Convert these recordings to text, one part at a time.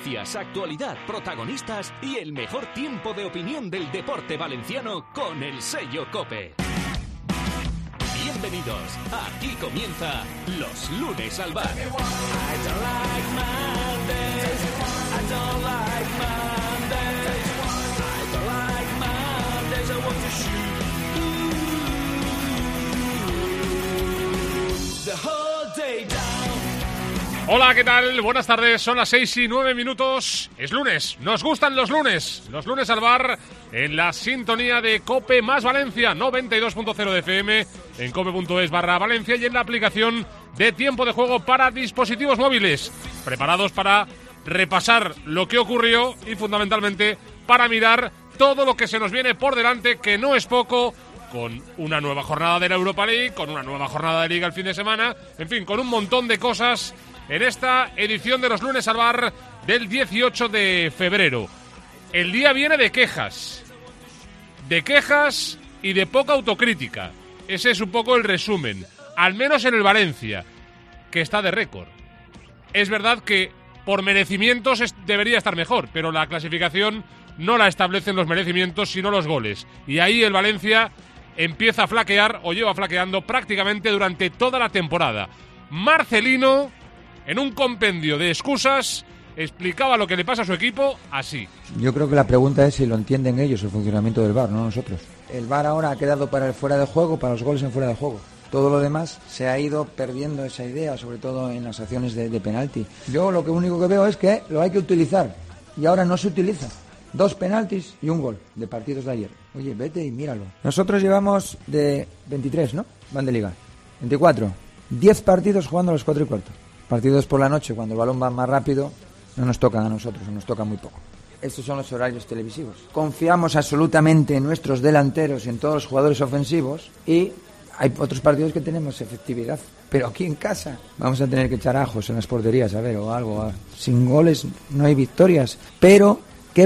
Noticias, actualidad, protagonistas y el mejor tiempo de opinión del deporte valenciano con el sello COPE. Bienvenidos, aquí comienza Los Lunes al Bar. Hola, ¿qué tal? Buenas tardes, son las 6:09. Es lunes, nos gustan los lunes al bar, en la sintonía de COPE más Valencia, 92.0 de FM, en cope.es/Valencia y en la aplicación de tiempo de juego para dispositivos móviles, preparados para repasar lo que ocurrió y fundamentalmente para mirar todo lo que se nos viene por delante, que no es poco, con una nueva jornada de la Europa League, con una nueva jornada de Liga el fin de semana, en fin, con un montón de cosas en esta edición de los lunes al bar del 18 de febrero. El día viene de quejas y de poca autocrítica. Ese es un poco el resumen, al menos en el Valencia, que está de récord. Es verdad que por merecimientos debería estar mejor, pero la clasificación no la establecen los merecimientos, sino los goles. Y ahí el Valencia empieza a flaquear, o lleva flaqueando prácticamente durante toda la temporada. Marcelino, en un compendio de excusas, explicaba lo que le pasa a su equipo así. Yo creo que la pregunta es si lo entienden ellos, el funcionamiento del VAR, no nosotros. El VAR ahora ha quedado para el fuera de juego, para los goles en fuera de juego. Todo lo demás se ha ido perdiendo esa idea, sobre todo en las acciones de penalti. Yo lo único que veo es que lo hay que utilizar, y ahora no se utiliza. 2 penaltis y un gol de partidos de ayer. Oye, vete y míralo. Nosotros llevamos de 23, ¿no? Van de liga. 24. 10 partidos jugando a las 4:15. Partidos por la noche, cuando el balón va más rápido, no nos tocan a nosotros, nos toca muy poco. Estos son los horarios televisivos. Confiamos absolutamente en nuestros delanteros y en todos los jugadores ofensivos, y hay otros partidos que tenemos efectividad. Pero aquí en casa vamos a tener que echar ajos en las porterías, a ver, o algo. Sin goles no hay victorias. Pero ¿qué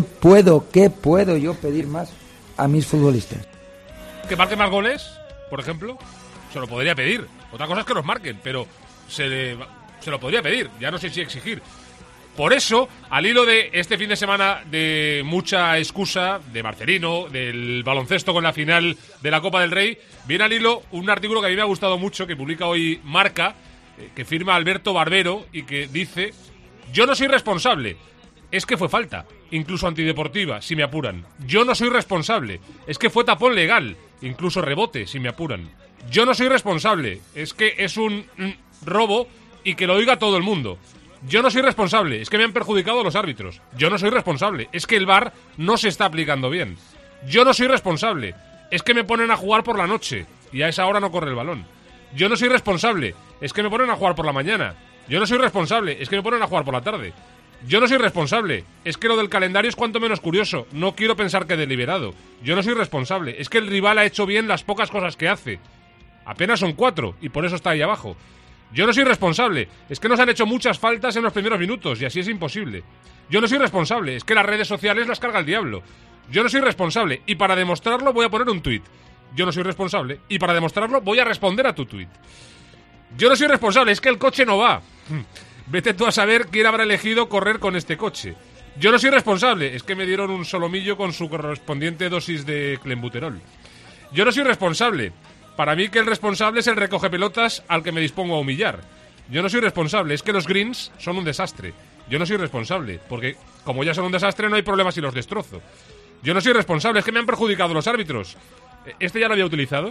puedo yo pedir más a mis futbolistas? ¿Que marquen más goles, por ejemplo? Se lo podría pedir. Otra cosa es que los marquen, pero se lo podría pedir. Ya no sé si exigir. Por eso, al hilo de este fin de semana de mucha excusa de Marcelino, del baloncesto con la final de la Copa del Rey, viene al hilo un artículo que a mí me ha gustado mucho, que publica hoy Marca, que firma Alberto Barbero y que dice: yo no soy responsable. Es que fue falta, incluso antideportiva, si me apuran. Yo no soy responsable. Es que fue tapón legal, incluso rebote, si me apuran. Yo no soy responsable. Es que es un robo y que lo oiga todo el mundo. Yo no soy responsable. Es que me han perjudicado los árbitros. Yo no soy responsable. Es que el VAR no se está aplicando bien. Yo no soy responsable. Es que me ponen a jugar por la noche y a esa hora no corre el balón. Yo no soy responsable. Es que me ponen a jugar por la mañana. Yo no soy responsable. Es que me ponen a jugar por la tarde. Yo no soy responsable. Es que lo del calendario es cuanto menos curioso. No quiero pensar que deliberado. Yo no soy responsable. Es que el rival ha hecho bien las pocas cosas que hace. Apenas son 4 y por eso está ahí abajo. Yo no soy responsable. Es que nos han hecho muchas faltas en los primeros minutos y así es imposible. Yo no soy responsable. Es que las redes sociales las carga el diablo. Yo no soy responsable y para demostrarlo voy a poner un tuit. Yo no soy responsable y para demostrarlo voy a responder a tu tuit. Yo no soy responsable. Es que el coche no va. Vete tú a saber quién habrá elegido correr con este coche. Yo no soy responsable. Es que me dieron un solomillo con su correspondiente dosis de clenbuterol. Yo no soy responsable. Para mí que el responsable es el recogepelotas al que me dispongo a humillar. Yo no soy responsable. Es que los greens son un desastre. Yo no soy responsable. Porque como ya son un desastre no hay problema si los destrozo. Yo no soy responsable. Es que me han perjudicado los árbitros. ¿Este ya lo había utilizado?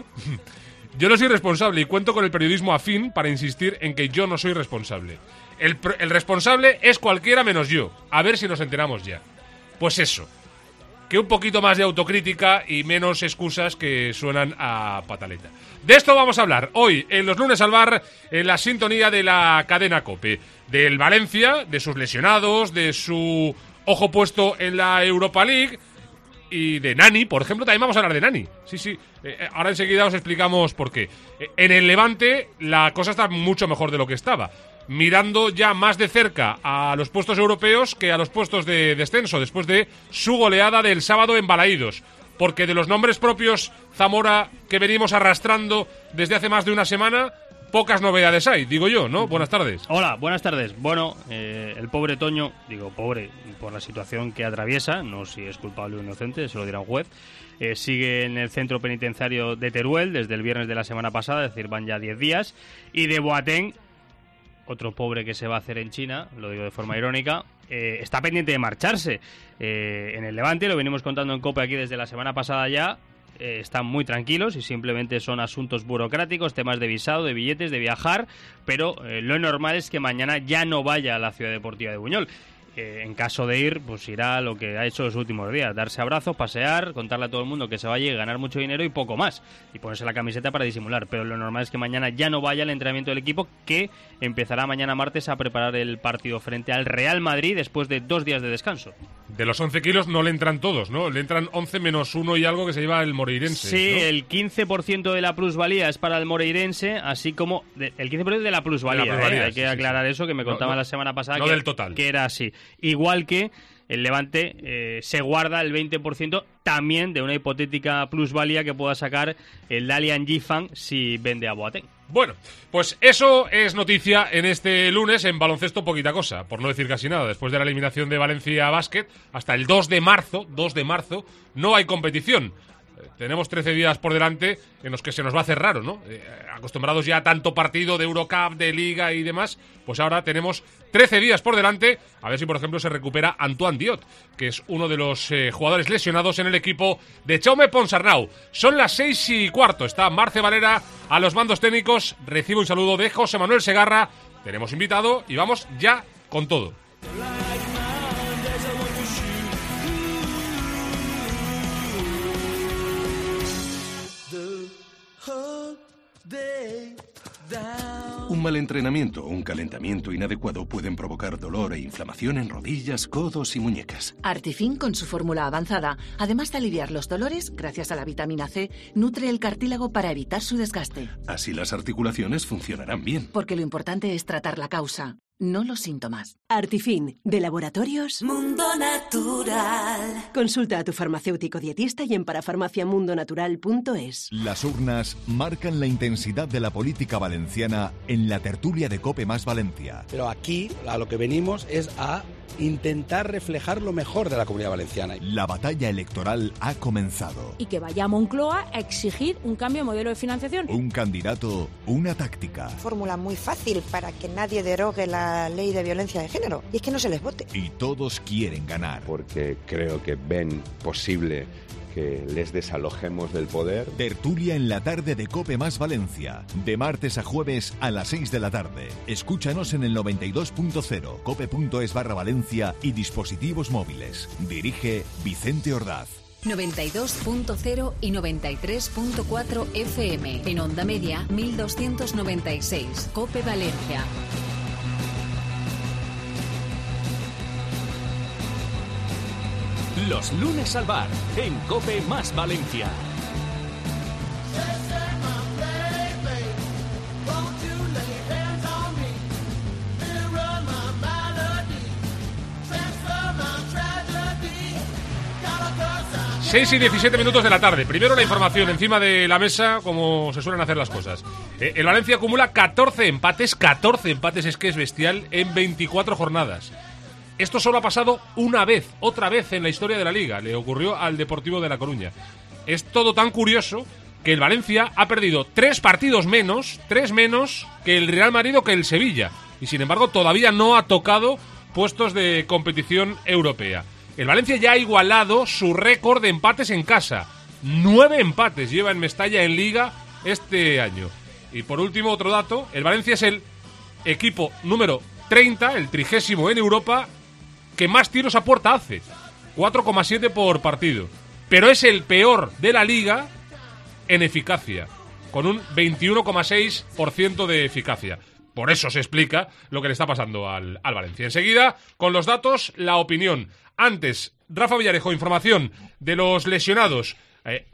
Yo no soy responsable y cuento con el periodismo afín para insistir en que yo no soy responsable. El responsable es cualquiera menos yo. A ver si nos enteramos ya. Pues eso. Que un poquito más de autocrítica y menos excusas que suenan a pataleta. De esto vamos a hablar hoy en los lunes al bar, en la sintonía de la cadena COPE. Del Valencia, de sus lesionados, de su ojo puesto en la Europa League y de Nani, por ejemplo. También vamos a hablar de Nani. Sí. Ahora enseguida os explicamos por qué. En el Levante la cosa está mucho mejor de lo que estaba. Mirando ya más de cerca a los puestos europeos que a los puestos de descenso, después de su goleada del sábado en Balaídos. Porque de los nombres propios Zamora que venimos arrastrando desde hace más de una semana, pocas novedades hay, digo yo, ¿no? Buenas tardes. Hola, buenas tardes. Bueno, el pobre Toño, digo pobre por la situación que atraviesa, no si es culpable o inocente, eso lo dirá un juez, sigue en el centro penitenciario de Teruel desde el viernes de la semana pasada, es decir, van ya 10 días, y de Boateng, otro pobre que se va a hacer en China, lo digo de forma irónica, está pendiente de marcharse. En el Levante, lo venimos contando en COPE aquí desde la semana pasada ya, están muy tranquilos y simplemente son asuntos burocráticos, temas de visado, de billetes, de viajar, pero lo normal es que mañana ya no vaya a la Ciudad Deportiva de Buñol. En caso de ir, pues irá a lo que ha hecho los últimos días, darse abrazos, pasear, contarle a todo el mundo que se vaya y ganar mucho dinero y poco más, y ponerse la camiseta para disimular, pero lo normal es que mañana ya no vaya al entrenamiento del equipo, que empezará mañana martes a preparar el partido frente al Real Madrid después de 2 días de descanso. De los 11 kilos no le entran todos, ¿no? Le entran 11 menos 1 y algo que se lleva el moreirense. Sí, ¿no? El 15% de la plusvalía es para el moreirense, así como el 15% de la plusvalía, hay que aclarar eso, que me contaban la semana pasada no del total, que era así. Igual que el Levante se guarda el 20% también de una hipotética plusvalía que pueda sacar el Dalian Yifan si vende a Boateng. Bueno, pues eso es noticia en este lunes en baloncesto, poquita cosa, por no decir casi nada. Después de la eliminación de Valencia Basket, hasta el 2 de marzo, no hay competición. Tenemos 13 días por delante en los que se nos va a hacer raro, ¿no? Acostumbrados ya a tanto partido de Eurocup, de Liga y demás, pues ahora tenemos 13 días por delante. A ver si, por ejemplo, se recupera Antoine Diot, que es uno de los jugadores lesionados en el equipo de Jaume Ponsarnau. Son las 6:15. Está Marce Valera a los mandos técnicos. Recibo un saludo de José Manuel Segarra. Tenemos invitado y vamos ya con todo. Un mal entrenamiento o un calentamiento inadecuado pueden provocar dolor e inflamación en rodillas, codos y muñecas. Artifin, con su fórmula avanzada, además de aliviar los dolores, gracias a la vitamina C, nutre el cartílago para evitar su desgaste. Así las articulaciones funcionarán bien. Porque lo importante es tratar la causa, no los síntomas. Artifin, de Laboratorios Mundo Natural. Consulta a tu farmacéutico dietista y en parafarmaciamundonatural.es. Las urnas marcan la intensidad de la política valenciana en la tertulia de COPE más Valencia. Pero aquí a lo que venimos es a intentar reflejar lo mejor de la Comunidad Valenciana. La batalla electoral ha comenzado. Y que vaya a Moncloa a exigir un cambio de modelo de financiación. Un candidato, una táctica. Fórmula muy fácil para que nadie derogue la ley de violencia de género. Y es que no se les vote. Y todos quieren ganar. Porque creo que ven posible que les desalojemos del poder. Tertulia en la tarde de COPE más Valencia. De martes a jueves a las 6 de la tarde. Escúchanos en el 92.0, cope.es/Valencia y dispositivos móviles. Dirige Vicente Ordaz. 92.0 y 93.4 FM. En onda media 1296. COPE Valencia. Los lunes al bar, en COPE más Valencia. Seis y 17 minutos de la tarde. Primero la información encima de la mesa, como se suelen hacer las cosas. El Valencia acumula 14 empates, es que es bestial, en 24 jornadas. Esto solo ha pasado una vez, otra vez en la historia de la Liga. Le ocurrió al Deportivo de La Coruña. Es todo tan curioso que el Valencia ha perdido 3 partidos menos, 3 menos que el Real Madrid o que el Sevilla. Y sin embargo todavía no ha tocado puestos de competición europea. El Valencia ya ha igualado su récord de empates en casa. 9 empates lleva en Mestalla en Liga este año. Y por último, otro dato. El Valencia es el equipo número 30, el 30º en Europa, que más tiros a puerta hace. 4,7 por partido. Pero es el peor de la Liga en eficacia, con un 21,6% de eficacia. Por eso se explica lo que le está pasando al Valencia. Enseguida, con los datos, la opinión. Antes, Rafa Villarejo, información de los lesionados.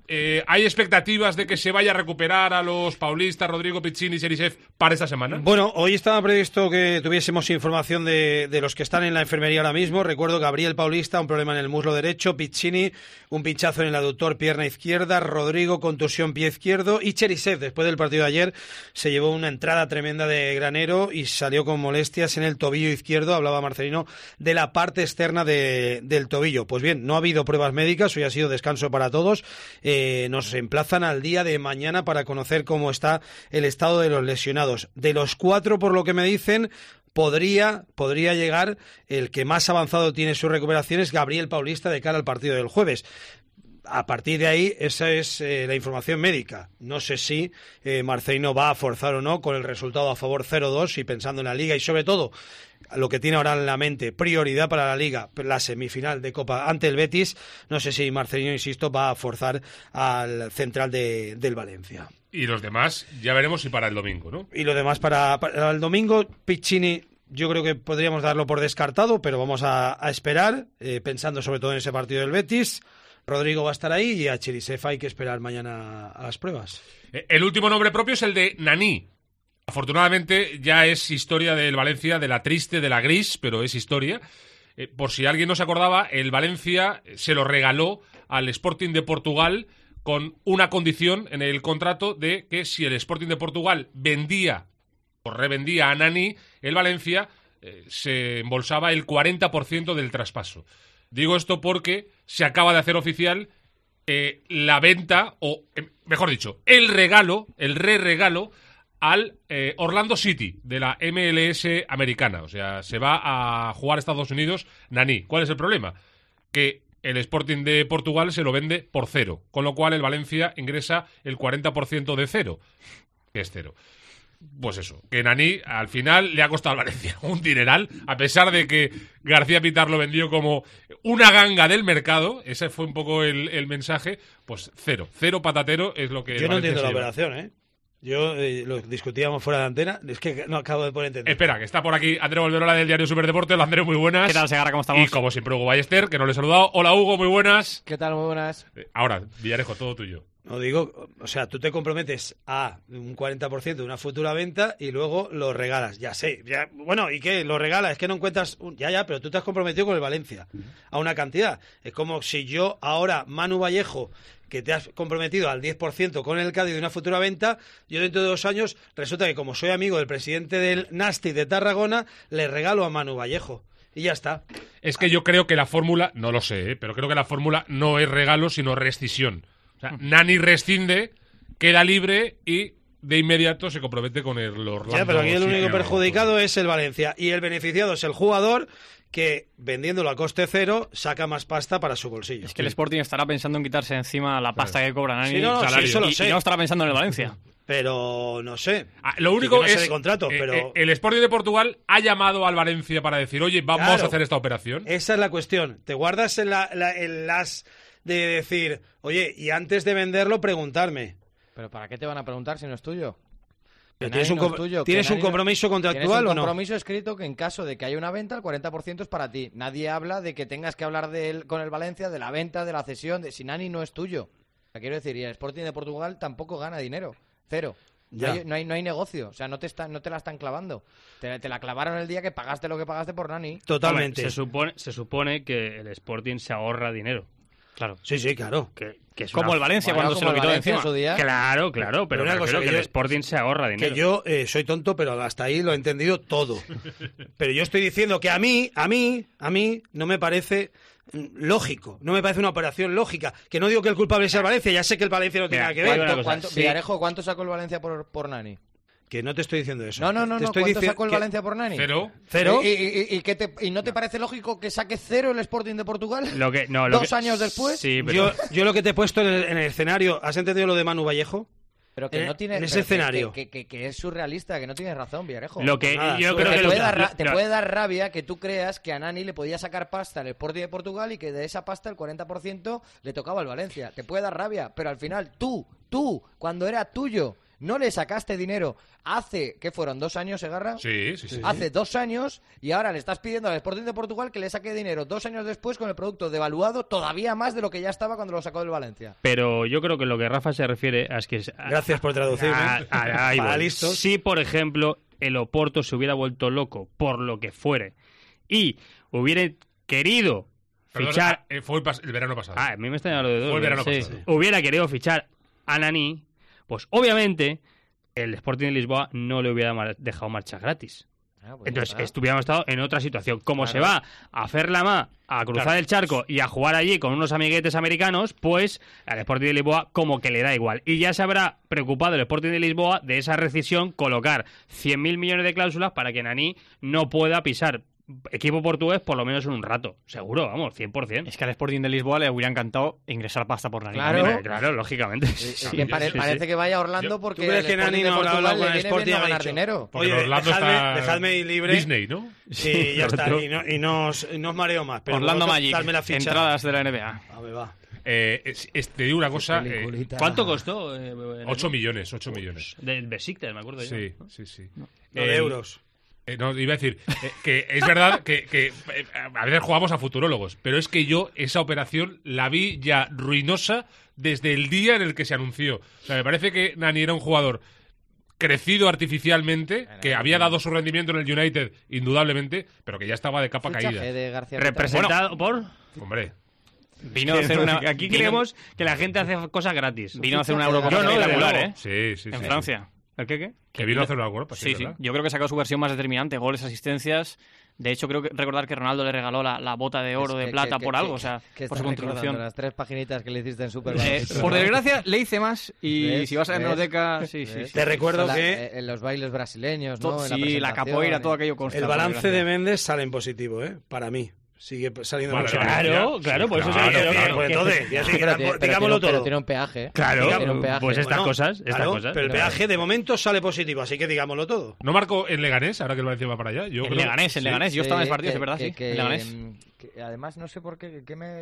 ¿hay expectativas de que se vaya a recuperar a los paulistas, Rodrigo, Piccini y Cherisev para esta semana? Bueno, hoy estaba previsto que tuviésemos información de los que están en la enfermería ahora mismo. Recuerdo Gabriel Paulista, un problema en el muslo derecho, Piccini, un pinchazo en el aductor pierna izquierda, Rodrigo, contusión pie izquierdo, y Cherisev, después del partido de ayer, se llevó una entrada tremenda de granero y salió con molestias en el tobillo izquierdo. Hablaba Marcelino de la parte externa del tobillo. Pues bien, no ha habido pruebas médicas, hoy ha sido descanso para todos. Nos emplazan al día de mañana para conocer cómo está el estado de los lesionados. De los 4, por lo que me dicen, podría llegar el que más avanzado tiene su recuperación, es Gabriel Paulista, de cara al partido del jueves. A partir de ahí, esa es la información médica. No sé si Marcelino va a forzar o no con el resultado a favor 0-2 y pensando en la Liga y sobre todo lo que tiene ahora en la mente, prioridad para la Liga, la semifinal de Copa ante el Betis. No sé si Marcelino, insisto, va a forzar al central del Valencia. Y los demás, ya veremos si para el domingo, ¿no? Y los demás para el domingo, Piccini, yo creo que podríamos darlo por descartado, pero vamos a esperar, pensando sobre todo en ese partido del Betis. Rodrigo va a estar ahí y a Cherisev hay que esperar mañana a las pruebas. El último nombre propio es el de Nani. Afortunadamente ya es historia del Valencia, de la triste, de la gris, pero es historia. Por si alguien no se acordaba, el Valencia se lo regaló al Sporting de Portugal con una condición en el contrato de que si el Sporting de Portugal vendía o revendía a Nani, el Valencia se embolsaba el 40% del traspaso. Digo esto porque se acaba de hacer oficial la venta, o mejor dicho, el re-regalo al Orlando City de la MLS americana. O sea, se va a jugar a Estados Unidos Nani. ¿Cuál es el problema? Que el Sporting de Portugal se lo vende por 0, con lo cual el Valencia ingresa el 40% de 0, que es 0. Pues eso, que Nani al final le ha costado al Valencia un dineral, a pesar de que García Pitar lo vendió como una ganga del mercado. Ese fue un poco el mensaje. Pues 0 patatero es lo que... Yo no entiendo la operación, ¿eh? Yo lo discutíamos fuera de antena, es que no acabo de poder entender. Espera, que está por aquí André Volverola del diario Superdeporte. Hola, André, muy buenas. ¿Qué tal, Segarra? ¿Cómo estamos? Y como siempre, Hugo Ballester, que no le he saludado. Hola, Hugo, muy buenas. ¿Qué tal? Muy buenas. Ahora, Villarejo, todo tuyo. No digo, o sea, tú te comprometes a un 40% de una futura venta y luego lo regalas. Ya sé, ya, bueno, ¿y qué? Lo regalas, es que no encuentras... Ya, pero tú te has comprometido con el Valencia a una cantidad. Es como si yo ahora, Manu Vallejo, que te has comprometido al 10% con el Cádiz de una futura venta, yo dentro de 2 años, resulta que como soy amigo del presidente del Nasti de Tarragona, le regalo a Manu Vallejo. Y ya está. Es que yo creo que la fórmula, no lo sé, pero creo que la fórmula no es regalo, sino rescisión. O sea, Nani rescinde, queda libre y de inmediato se compromete con el Orlando. Ya, pero aquí el único perjudicado es el Valencia y el beneficiado es el jugador que, vendiéndolo a coste 0, saca más pasta para su bolsillo. Es que el Sporting estará pensando en quitarse encima la pasta que cobra Nani, sí, no, salario, sí, eso lo sé. Y no estará pensando en el Valencia. Pero no sé. Lo único es de contrato, pero el Sporting de Portugal ha llamado al Valencia para decir, oye, vamos a hacer esta operación. Esa es la cuestión. Te guardas el as de decir, oye, y antes de venderlo, preguntarme. ¿Pero para qué te van a preguntar si no es tuyo? ¿Tienes un compromiso contractual o no? Tienes un compromiso escrito que en caso de que haya una venta, el 40% es para ti. Nadie habla de que tengas que hablar con el Valencia, de la venta, de la cesión, de si Nani no es tuyo. Quiero decir, y el Sporting de Portugal tampoco gana dinero. 0. No hay negocio, o sea, no te la están clavando. Te la clavaron el día que pagaste lo que pagaste por Nani. Totalmente. Hombre, se supone que el Sporting se ahorra dinero. Claro. Sí, claro. Que es como el Valencia cuando se lo quitó de encima. Su día. Claro, pero me refiero que el Sporting se ahorra dinero. Que yo soy tonto, pero hasta ahí lo he entendido todo. Pero yo estoy diciendo que a mí no me parece lógico, no me parece una operación lógica. Que no digo que el culpable sea el Valencia, ya sé que el Valencia no tiene nada que ver. Villarejo, ¿cuánto sacó el Valencia por Nani? Que no te estoy diciendo eso. No. ¿Cuánto sacó el Valencia por Nani? 0. ¿Y no te parece lógico que saque 0 el Sporting de Portugal? 2 años después. Sí, pero... yo lo que te he puesto en el escenario, ¿has entendido lo de Manu Vallejo? Pero que no tiene, en ese escenario. Que es surrealista, que no tienes razón, Villarejo. Yo creo que te puede dar rabia que tú creas que a Nani le podía sacar pasta el Sporting de Portugal y que de esa pasta el 40% le tocaba al Valencia. Te puede dar rabia, pero al final tú, cuando era tuyo, No le sacaste dinero hace, ¿qué fueron? ¿2 años, Segarra? Sí. Hace 2 años y ahora le estás pidiendo al Sporting de Portugal que le saque dinero 2 años después con el producto devaluado todavía más de lo que ya estaba cuando lo sacó del Valencia. Pero yo creo que lo que Rafa se refiere es que... Gracias por traducirme. Ahí Para voy. listos. Si, por ejemplo, el Oporto se hubiera vuelto loco por lo que fuere y hubiera querido fichar... Fue el verano pasado. A mí me está llamando de dos. Fue el verano sí. pasado. Hubiera querido fichar a Nani, pues obviamente el Sporting de Lisboa no le hubiera dejado marcha gratis. Pues Entonces estuviéramos estado en otra situación. Como Claro. se va a hacer la ma, a cruzar el charco y a jugar allí con unos amiguetes americanos, pues al Sporting de Lisboa como que le da igual. Y ya se habrá preocupado el Sporting de Lisboa de esa rescisión, colocar 100.000 millones de cláusulas para que Nani no pueda pisar equipo portugués por lo menos en un rato. Seguro, vamos, 100%. Es que al Sporting de Lisboa le hubiera encantado ingresar pasta por Nani. Claro, lógicamente. Es que parece que vaya a Orlando porque ¿Tú crees que el Nani Sporting de no habrá Portugal hablado con le el viene Sporting bien y no ha ganar dicho, dinero? Porque oye, Orlando dejadme ir libre. Disney, ¿no? Sí, ya está. Y no os mareo más. Pero Orlando vosotros, Magic, dadme la ficha. entradas de la NBA. A ver, va. Te digo una cosa. ¿Cuánto costó? 8 millones. Del Besiktas, me acuerdo yo. Sí. No, de euros. No, iba a decir que es verdad que a veces jugamos a futurólogos, pero es que yo esa operación la vi ya ruinosa desde el día en el que se anunció. O sea, me parece que Nani era un jugador crecido artificialmente, que había dado su rendimiento en el United, indudablemente, pero que ya estaba de capa caída. De García Representado por... Hombre. Vino a hacer una... Aquí creemos que la gente hace cosas gratis. Vino a hacer una Eurocopa Yo no, espectacular, desde ¿eh? Sí. En Francia. ¿El qué? Que vino a hacer una Eurocopa, Sí. ¿verdad? Yo creo que sacó su versión más determinante. Goles, asistencias... De hecho, creo que recordar que Ronaldo le regaló la bota de oro, de plata, por algo, o sea, por su contribución. Las 3 paginitas que le hiciste en Super Por desgracia, le hice más y ¿Ves? si vas a la ¿Ves? hemeroteca, sí. Te recuerdo que en los bailes brasileños, ¿no? En Sí, la capoeira, todo aquello consta. el balance de Méndez sale en positivo, para mí. Sigue saliendo Vale, mucho. Claro, por eso Pues entonces, digámoslo todo. Pero tiene un peaje. Claro, Tiene un peaje. pues estas Bueno, cosas. Pero el peaje de momento sale positivo, así que digámoslo todo. ¿No marcó en Leganés, ahora que el Valencia va para allá? Yo En creo- Leganés, yo estaba en ese partido, es verdad, sí. Que, En Leganés. que además no sé por qué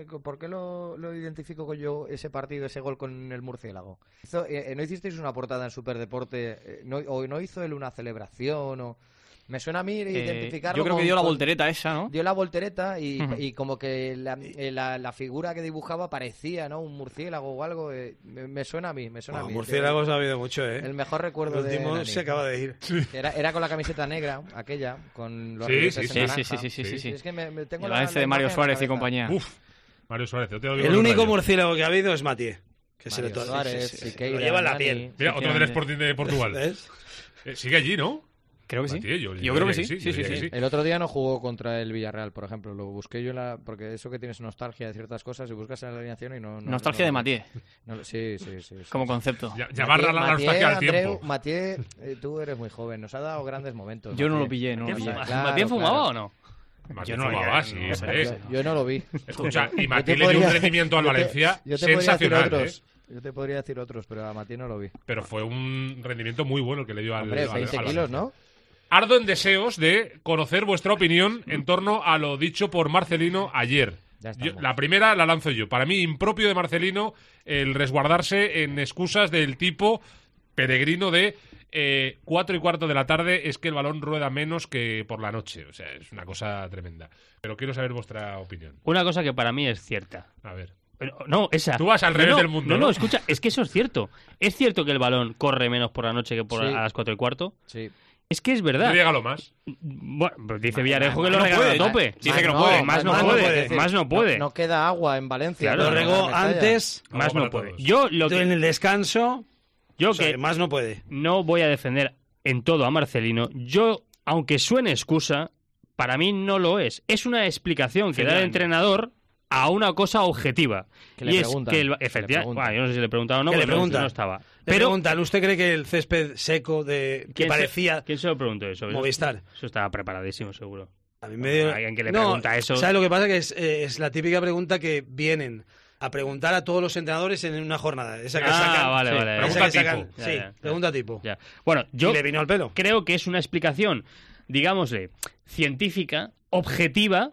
lo identifico con yo ese partido, ese gol con el murciélago. ¿No hicisteis una portada en Superdeporte? ¿O no hizo él una celebración? O... Me suena a mí identificarlo. Yo creo que dio la con- voltereta esa, ¿no? Dio la voltereta y como que la figura que dibujaba parecía, ¿no? Un murciélago o algo. Me suena a mí, Murciélagos ha habido mucho, El mejor recuerdo El último de Nani. se acaba de ir. Era con la camiseta negra, aquella, con los Sí, rilletes sí, en sí, naranja. sí. Es que me tengo El la balance de Mario imagen en la Suárez y cabeza. compañía. Mario Suárez. yo te lo digo El con único rayo. murciélago que ha habido es Mathieu. Que se le Mario to- Suárez, se Siqueira, lo lleva en la Nani. piel. Mira, otro del Sporting de Portugal. ¿Ves? Sigue allí, ¿no? Creo que sí. Mathieu, Yo creo que sí. yo Sí. diría que El otro día no jugó contra el Villarreal, por ejemplo. Lo busqué yo porque eso que tienes nostalgia de ciertas cosas y buscas en la alineación y no... Nostalgia de Mathieu. Sí. Como concepto. Llamar a la nostalgia al tiempo. Mathieu, tú eres muy joven. Nos ha dado grandes momentos. Yo no lo Mathieu. pillé, no lo pillé. ¿Matías fumaba o no? Yo no fumaba, sí, hombre. Yo no lo vi. Escucha, y Yo Mathieu te le dio un podría- rendimiento al yo te- Valencia yo te podría decir sensacional, otros. Yo te podría decir otros, pero a Mathieu no lo vi. Pero fue un rendimiento muy bueno el que le dio al Hombre, al 20 al kilos, Valencia. ¿no? Ardo en deseos de conocer vuestra opinión en torno a lo dicho por Marcelino ayer. Ya estamos. La primera la lanzo yo. Para mí, impropio de Marcelino el resguardarse en excusas del tipo peregrino de 4:15 de la tarde es que el balón rueda menos que por la noche. O sea, es una cosa tremenda. Pero quiero saber vuestra opinión. Una cosa que para mí es cierta. A ver. No, esa. Tú vas al revés No, del mundo, No, ¿no? escucha, es que eso es cierto. Es cierto que el balón corre menos por la noche que Sí. a las 4:15. Sí. Es que es verdad. Llégalo más. Bueno, pues dice Villarejo que lo no regala puede. a tope. Dice que no puede. Más no puede. Más no puede. No queda agua en Valencia. Claro, Lo no, regó en Mestalla. antes. Más Vamos no para puede. todos. Yo lo En que el descanso. yo o sea, que más no puede. no voy a defender en todo a Marcelino. Yo, aunque suene excusa, para mí no lo es. Es una explicación que da el entrenador a una cosa objetiva. Que le y es preguntan, que que le efectivamente, preguntan. yo no sé si le preguntaron o no, ¿Qué le porque no preguntan? estaba. Le Pero preguntan, ¿usted cree que el césped seco que ¿quién parecía ¿quién se lo preguntó eso? Movistar? Eso estaba preparadísimo, seguro. A mí me dio... Alguien que le No, pregunta eso. ¿sabes lo que pasa? Que es la típica pregunta que vienen a preguntar a todos los entrenadores en una jornada. Esa que sacan. vale, sí, vale. esa Pregunta que sacan- tipo. Ya, sí, ya. pregunta tipo. Ya. Bueno, yo Y le vino al pelo. creo que es una explicación, digámosle, científica, objetiva,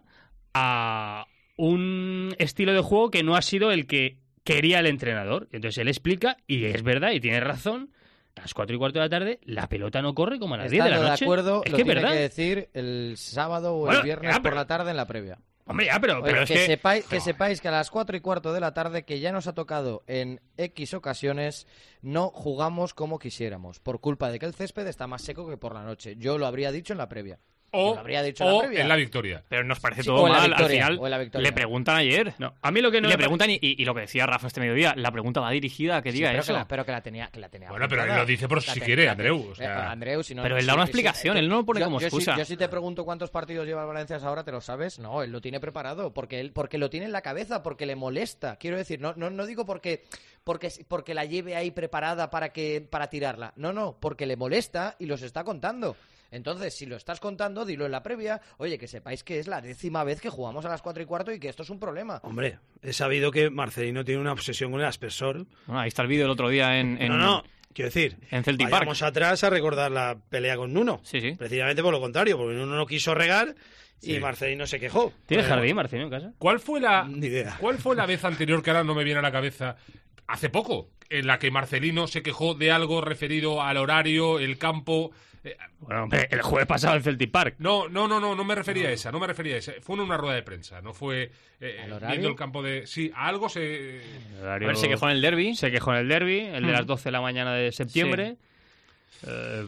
a un estilo de juego que no ha sido el que quería el entrenador. Entonces él explica, y es verdad, y tiene razón, a las 4:15 de la tarde la pelota no corre como a las 10 de la noche. De acuerdo, es lo que tiene ¿verdad? que decir el sábado o el viernes por la tarde en la previa. Hombre, ya, pero Oye, es que... sepáis que a las 4:15 de la tarde, que ya nos ha tocado en X ocasiones, no jugamos como quisiéramos, por culpa de que el césped está más seco que por la noche. Yo lo habría dicho en la previa. O, lo habría dicho en la victoria. Pero nos parece todo mal. Al final le preguntan ayer. No, a mí lo que no le preguntan y lo que decía Rafa este mediodía, la pregunta va dirigida a que diga eso. Pero que la tenía. Bueno, pero él lo dice por si quiere, Andreu. O sea... Andreu, si no, pero él da una explicación, él no lo pone como excusa. Yo si te pregunto cuántos partidos lleva el Valencia ahora, ¿te lo sabes? No, él lo tiene preparado, porque lo tiene en la cabeza, porque le molesta. Quiero decir, no digo porque la lleve ahí preparada para tirarla. No, porque le molesta y los está contando. Entonces, si lo estás contando, dilo en la previa. Oye, que sepáis que es la 10ª vez que jugamos a las 4:15 y que esto es un problema. Hombre, he sabido que Marcelino tiene una obsesión con el aspersor. Bueno, ahí está el vídeo del otro día en quiero decir, en Celtic Park. Vamos atrás a recordar la pelea con Nuno. Sí. Precisamente por lo contrario, porque Nuno no quiso regar y Marcelino se quejó. ¿Tienes jardín, Marcelino, en casa? ¿Cuál fue la vez anterior, que ahora no me viene a la cabeza, hace poco, en la que Marcelino se quejó de algo referido al horario, el campo? Bueno, el jueves pasado en Celtic Park. No me refería a esa, Fue en una rueda de prensa, no fue viendo el campo de... Sí, a algo se... A ver, se quejó en el derbi. Se quejó en el derbi, el de las 12 de la mañana de septiembre. Sí.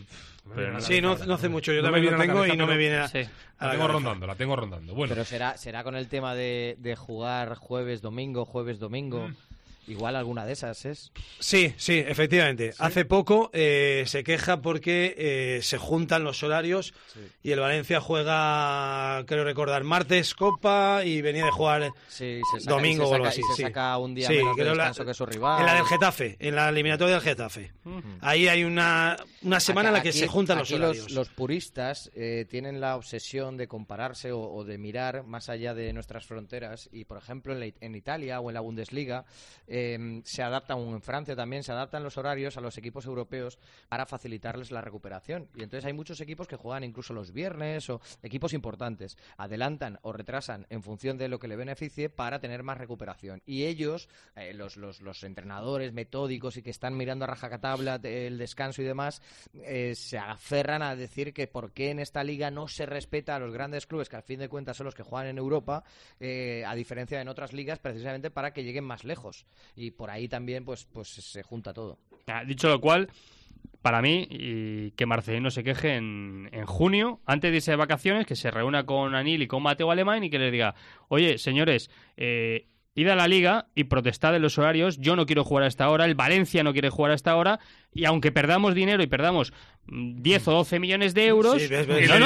No hace mucho, yo también lo tengo y no me viene la tengo rondando. Bueno. Pero será con el tema de jugar jueves, domingo. Igual alguna de esas es. Sí, efectivamente. ¿Sí? Hace poco se queja porque se juntan los horarios y el Valencia juega, creo recordar, martes Copa y venía de jugar domingo o algo así. Se saca un día menos de descanso que su rival. En la del Getafe, en la eliminatoria del Getafe. Ahí hay una semana en la que se juntan los horarios. Los puristas tienen la obsesión de compararse o de mirar más allá de nuestras fronteras y, por ejemplo, en Italia o en la Bundesliga se adaptan, en Francia también, se adaptan los horarios a los equipos europeos para facilitarles la recuperación. Y entonces hay muchos equipos que juegan incluso los viernes o equipos importantes. Adelantan o retrasan en función de lo que le beneficie para tener más recuperación. Y ellos, los entrenadores metódicos y que están mirando a rajatabla el descanso y demás, se aferran a decir que por qué en esta liga no se respeta a los grandes clubes, que al fin de cuentas son los que juegan en Europa, a diferencia de en otras ligas, precisamente para que lleguen más lejos. Y por ahí también pues se junta todo. Dicho lo cual, para mí, y que Marcelino se queje en junio, antes de irse de vacaciones, que se reúna con Anil y con Mateo Alemán y que les diga: oye, señores, id a la liga y protestad en los horarios, yo no quiero jugar a esta hora, el Valencia no quiere jugar a esta hora, y aunque perdamos dinero y perdamos 10 o 12 millones de euros... Sí,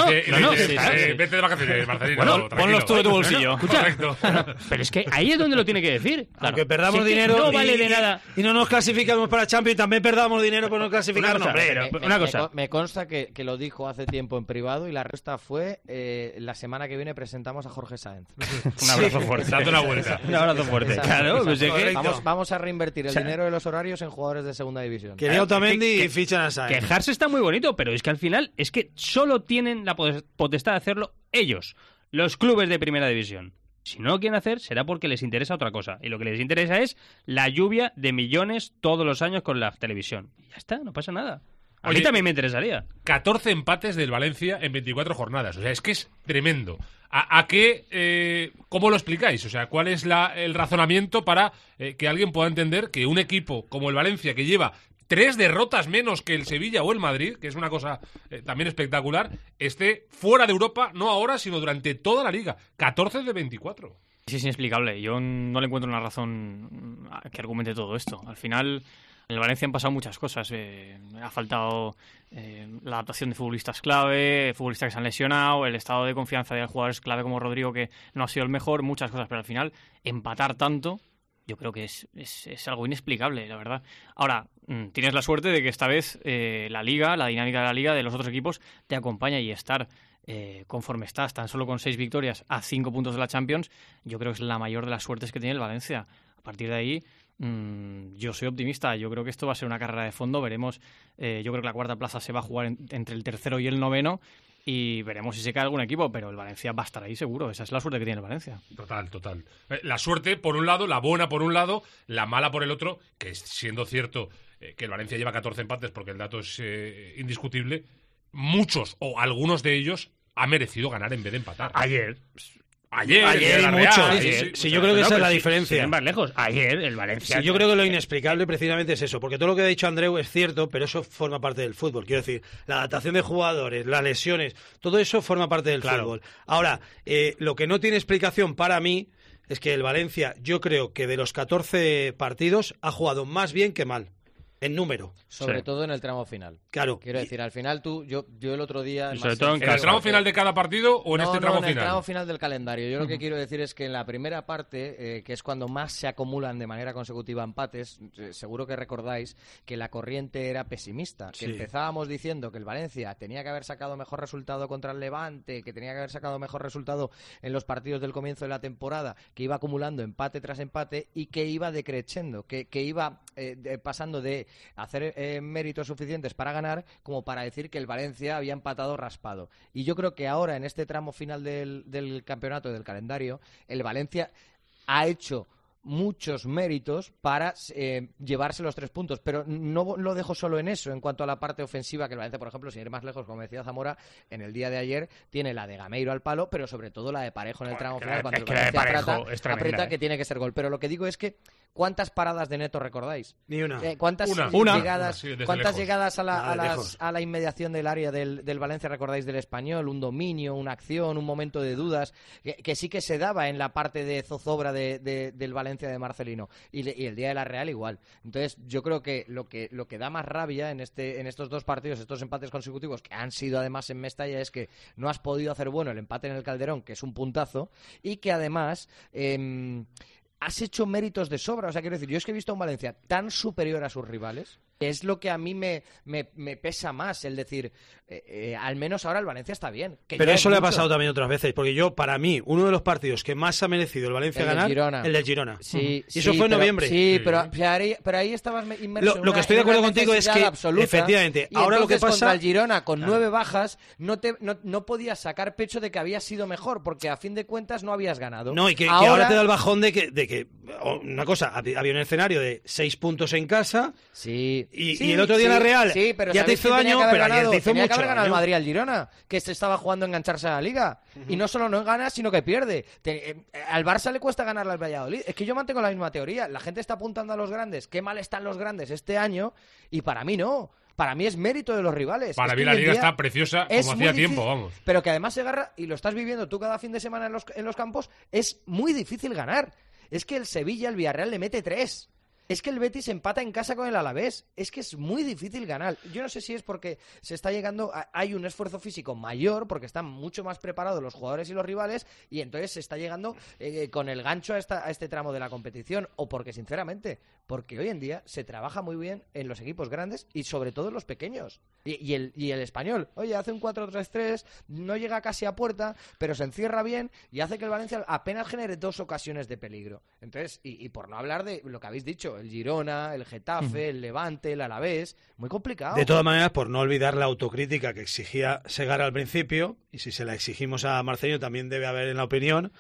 vete de vacaciones, Marcelino. Bueno, ponlos tú de tu bolsillo. Correcto. Pero es que ahí es donde lo tiene que decir. Aunque perdamos dinero no vale de nada. Y no nos clasificamos para Champions, también perdamos dinero por no clasificarnos. Una cosa. Me consta que lo dijo hace tiempo en privado y la resta fue la semana que viene presentamos a Jorge Sáenz. Un abrazo fuerte. Date una vuelta. Un abrazo fuerte. Claro, pues vamos a reinvertir el dinero de los horarios en jugadores de segunda división. Quería Otamendi y fichan a Sáenz. Quejarse está muy bonito, pero es que al final es que solo tienen la potestad de hacerlo ellos, los clubes de primera división. Si no lo quieren hacer, será porque les interesa otra cosa. Y lo que les interesa es la lluvia de millones todos los años con la televisión. Y ya está, no pasa nada. A mí también me interesaría. 14 empates del Valencia en 24 jornadas. O sea, es que es tremendo. ¿A qué? ¿Cómo lo explicáis? O sea, ¿cuál es el razonamiento para que alguien pueda entender que un equipo como el Valencia, que lleva 3 derrotas menos que el Sevilla o el Madrid, que es una cosa también espectacular, esté fuera de Europa, no ahora, sino durante toda la liga? 14 de 24. Es inexplicable. Yo no le encuentro una razón que argumente todo esto. Al final, en el Valencia han pasado muchas cosas. Ha faltado la adaptación de futbolistas clave, futbolistas que se han lesionado, el estado de confianza de jugadores clave como Rodrigo, que no ha sido el mejor, muchas cosas. Pero al final, empatar tanto, yo creo que es algo inexplicable, la verdad. Ahora, tienes la suerte de que esta vez la liga, la dinámica de la liga, de los otros equipos, te acompaña, y estar conforme estás, tan solo con 6 victorias a 5 puntos de la Champions, yo creo que es la mayor de las suertes que tiene el Valencia. A partir de ahí, yo soy optimista. Yo creo que esto va a ser una carrera de fondo. Veremos, yo creo que la cuarta plaza se va a jugar entre el tercero y el noveno, y veremos si se cae algún equipo, pero el Valencia va a estar ahí seguro. Esa es la suerte que tiene el Valencia. Total. La suerte por un lado, la buena por un lado, la mala por el otro, que siendo cierto que el Valencia lleva 14 empates porque el dato es indiscutible, muchos o algunos de ellos ha merecido ganar en vez de empatar. Ayer y muchos. Sí, yo creo que esa es la diferencia. Sin más lejos, ayer el Valencia... Sí, yo creo que lo inexplicable precisamente es eso, porque todo lo que ha dicho Andreu es cierto, pero eso forma parte del fútbol. Quiero decir, la adaptación de jugadores, las lesiones, todo eso forma parte del fútbol. Ahora, lo que no tiene explicación para mí es que el Valencia, yo creo que de los 14 partidos ha jugado más bien que mal. En número. Sobre todo en el tramo final. Claro. Quiero decir, al final yo el otro día... ¿En el tramo final de cada partido o en este tramo final? En el tramo final del calendario. Yo lo que quiero decir es que en la primera parte, que es cuando más se acumulan de manera consecutiva empates, seguro que recordáis que la corriente era pesimista. Que empezábamos diciendo que el Valencia tenía que haber sacado mejor resultado contra el Levante, que tenía que haber sacado mejor resultado en los partidos del comienzo de la temporada, que iba acumulando empate tras empate y que iba decreciendo, que iba pasando de hacer méritos suficientes para ganar como para decir que el Valencia había empatado raspado. Y yo creo que ahora, en este tramo final del campeonato, del calendario, el Valencia ha hecho muchos méritos para llevarse los 3 puntos, pero no lo dejo solo en eso. En cuanto a la parte ofensiva, que el Valencia, por ejemplo, sin ir más lejos, como decía Zamora, en el día de ayer tiene la de Gameiro al palo, pero sobre todo la de Parejo en el tramo final, cuando el Valencia aprieta, que tiene que ser gol. Pero lo que digo es que ¿cuántas paradas de Neto recordáis? Ni una. ¿Cuántas llegadas a la inmediación del área del Valencia recordáis del Español? Un dominio, una acción, un momento de dudas, que sí que se daba en la parte de zozobra del Valencia de Marcelino, y el día de la Real igual. Entonces yo creo que lo que da más rabia en estos 2 partidos, estos empates consecutivos, que han sido además en Mestalla, es que no has podido hacer bueno el empate en el Calderón, que es un puntazo, y que además has hecho méritos de sobra. O sea, quiero decir, yo es que he visto a un Valencia tan superior a sus rivales, que es lo que a mí me pesa más, el decir, al menos ahora el Valencia está bien. Pero eso le ha pasado también otras veces, porque para mí, uno de los partidos que más ha merecido el Valencia ganar, el del Girona. Sí, y eso fue en noviembre. Sí, pero ahí estabas inmerso. Lo que estoy de acuerdo contigo es que, absoluta, efectivamente, ahora lo que pasa... contra el Girona, con 9 bajas, no podías sacar pecho de que habías sido mejor, porque a fin de cuentas no habías ganado. No, y que ahora te da el bajón de que una cosa, había un escenario de 6 puntos en casa... Sí. Y el otro día en la Real pero ya te hizo daño, pero ayer te hizo mucho. Tenía que haber ganado el Madrid al Girona, que se estaba jugando a engancharse a la Liga. Y no solo no gana, sino que pierde. Al Barça le cuesta ganarle al Valladolid. Es que yo mantengo la misma teoría. La gente está apuntando a los grandes. Qué mal están los grandes este año. Y para mí no. Para mí es mérito de los rivales. Para mí la Liga está preciosa como hacía tiempo, vamos. Pero que además se agarra, y lo estás viviendo tú cada fin de semana en los campos, es muy difícil ganar. Es que el Sevilla, el Villarreal le mete 3. Es que el Betis empata en casa con el Alavés. Es que es muy difícil ganar. Yo no sé si es porque se está llegando... Hay un esfuerzo físico mayor, porque están mucho más preparados los jugadores y los rivales, y entonces se está llegando con el gancho a este tramo de la competición. O porque, sinceramente, porque hoy en día se trabaja muy bien en los equipos grandes y sobre todo en los pequeños. Y el Español, oye, hace un 4-3-3, no llega casi a puerta, pero se encierra bien y hace que el Valencia apenas genere 2 ocasiones de peligro. Entonces, y por no hablar de lo que habéis dicho, el Girona, el Getafe, el Levante, el Alavés, muy complicado. De todas maneras, por no olvidar la autocrítica que exigía Segarra al principio, y si se la exigimos a Marcelino también debe haber en la opinión,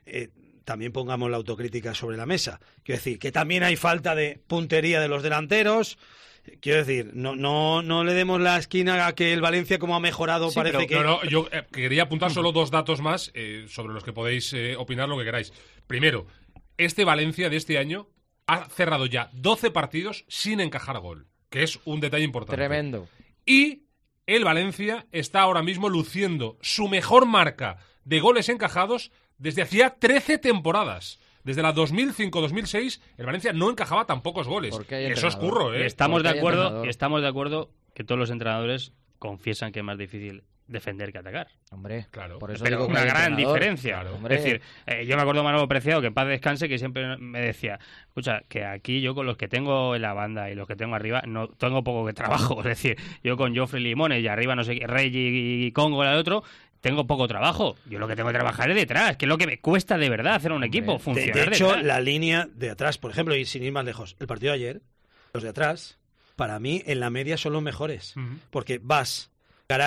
también pongamos la autocrítica sobre la mesa. Quiero decir, que también hay falta de puntería de los delanteros. Quiero decir, no le demos la esquina a que el Valencia, como ha mejorado, parece que... No, yo quería apuntar solo 2 datos más sobre los que podéis opinar lo que queráis. Primero, este Valencia de este año ha cerrado ya 12 partidos sin encajar gol, que es un detalle importante. Tremendo. Y el Valencia está ahora mismo luciendo su mejor marca de goles encajados desde hacía 13 temporadas. Desde la 2005-2006 el Valencia no encajaba tan pocos goles. Eso es curro, ¿eh? Estamos de acuerdo que todos los entrenadores confiesan que es más difícil defender que atacar. Hombre, claro. Por eso pero digo una gran diferencia. Claro. Es decir, yo me acuerdo de Manolo Preciado, que en paz descanse, que siempre me decía, escucha, que aquí yo con los que tengo en la banda y los que tengo arriba, no tengo poco que trabajo. Es decir, yo con Joffrey Limones y arriba no sé qué, Rey y Congo el otro, tengo poco trabajo. Yo lo que tengo que trabajar es detrás, que es lo que me cuesta de verdad hacer un equipo, funcionar de hecho, detrás. La línea de atrás, por ejemplo, y sin ir más lejos, el partido de ayer, los de atrás, para mí, en la media son los mejores. Porque vas... Garay,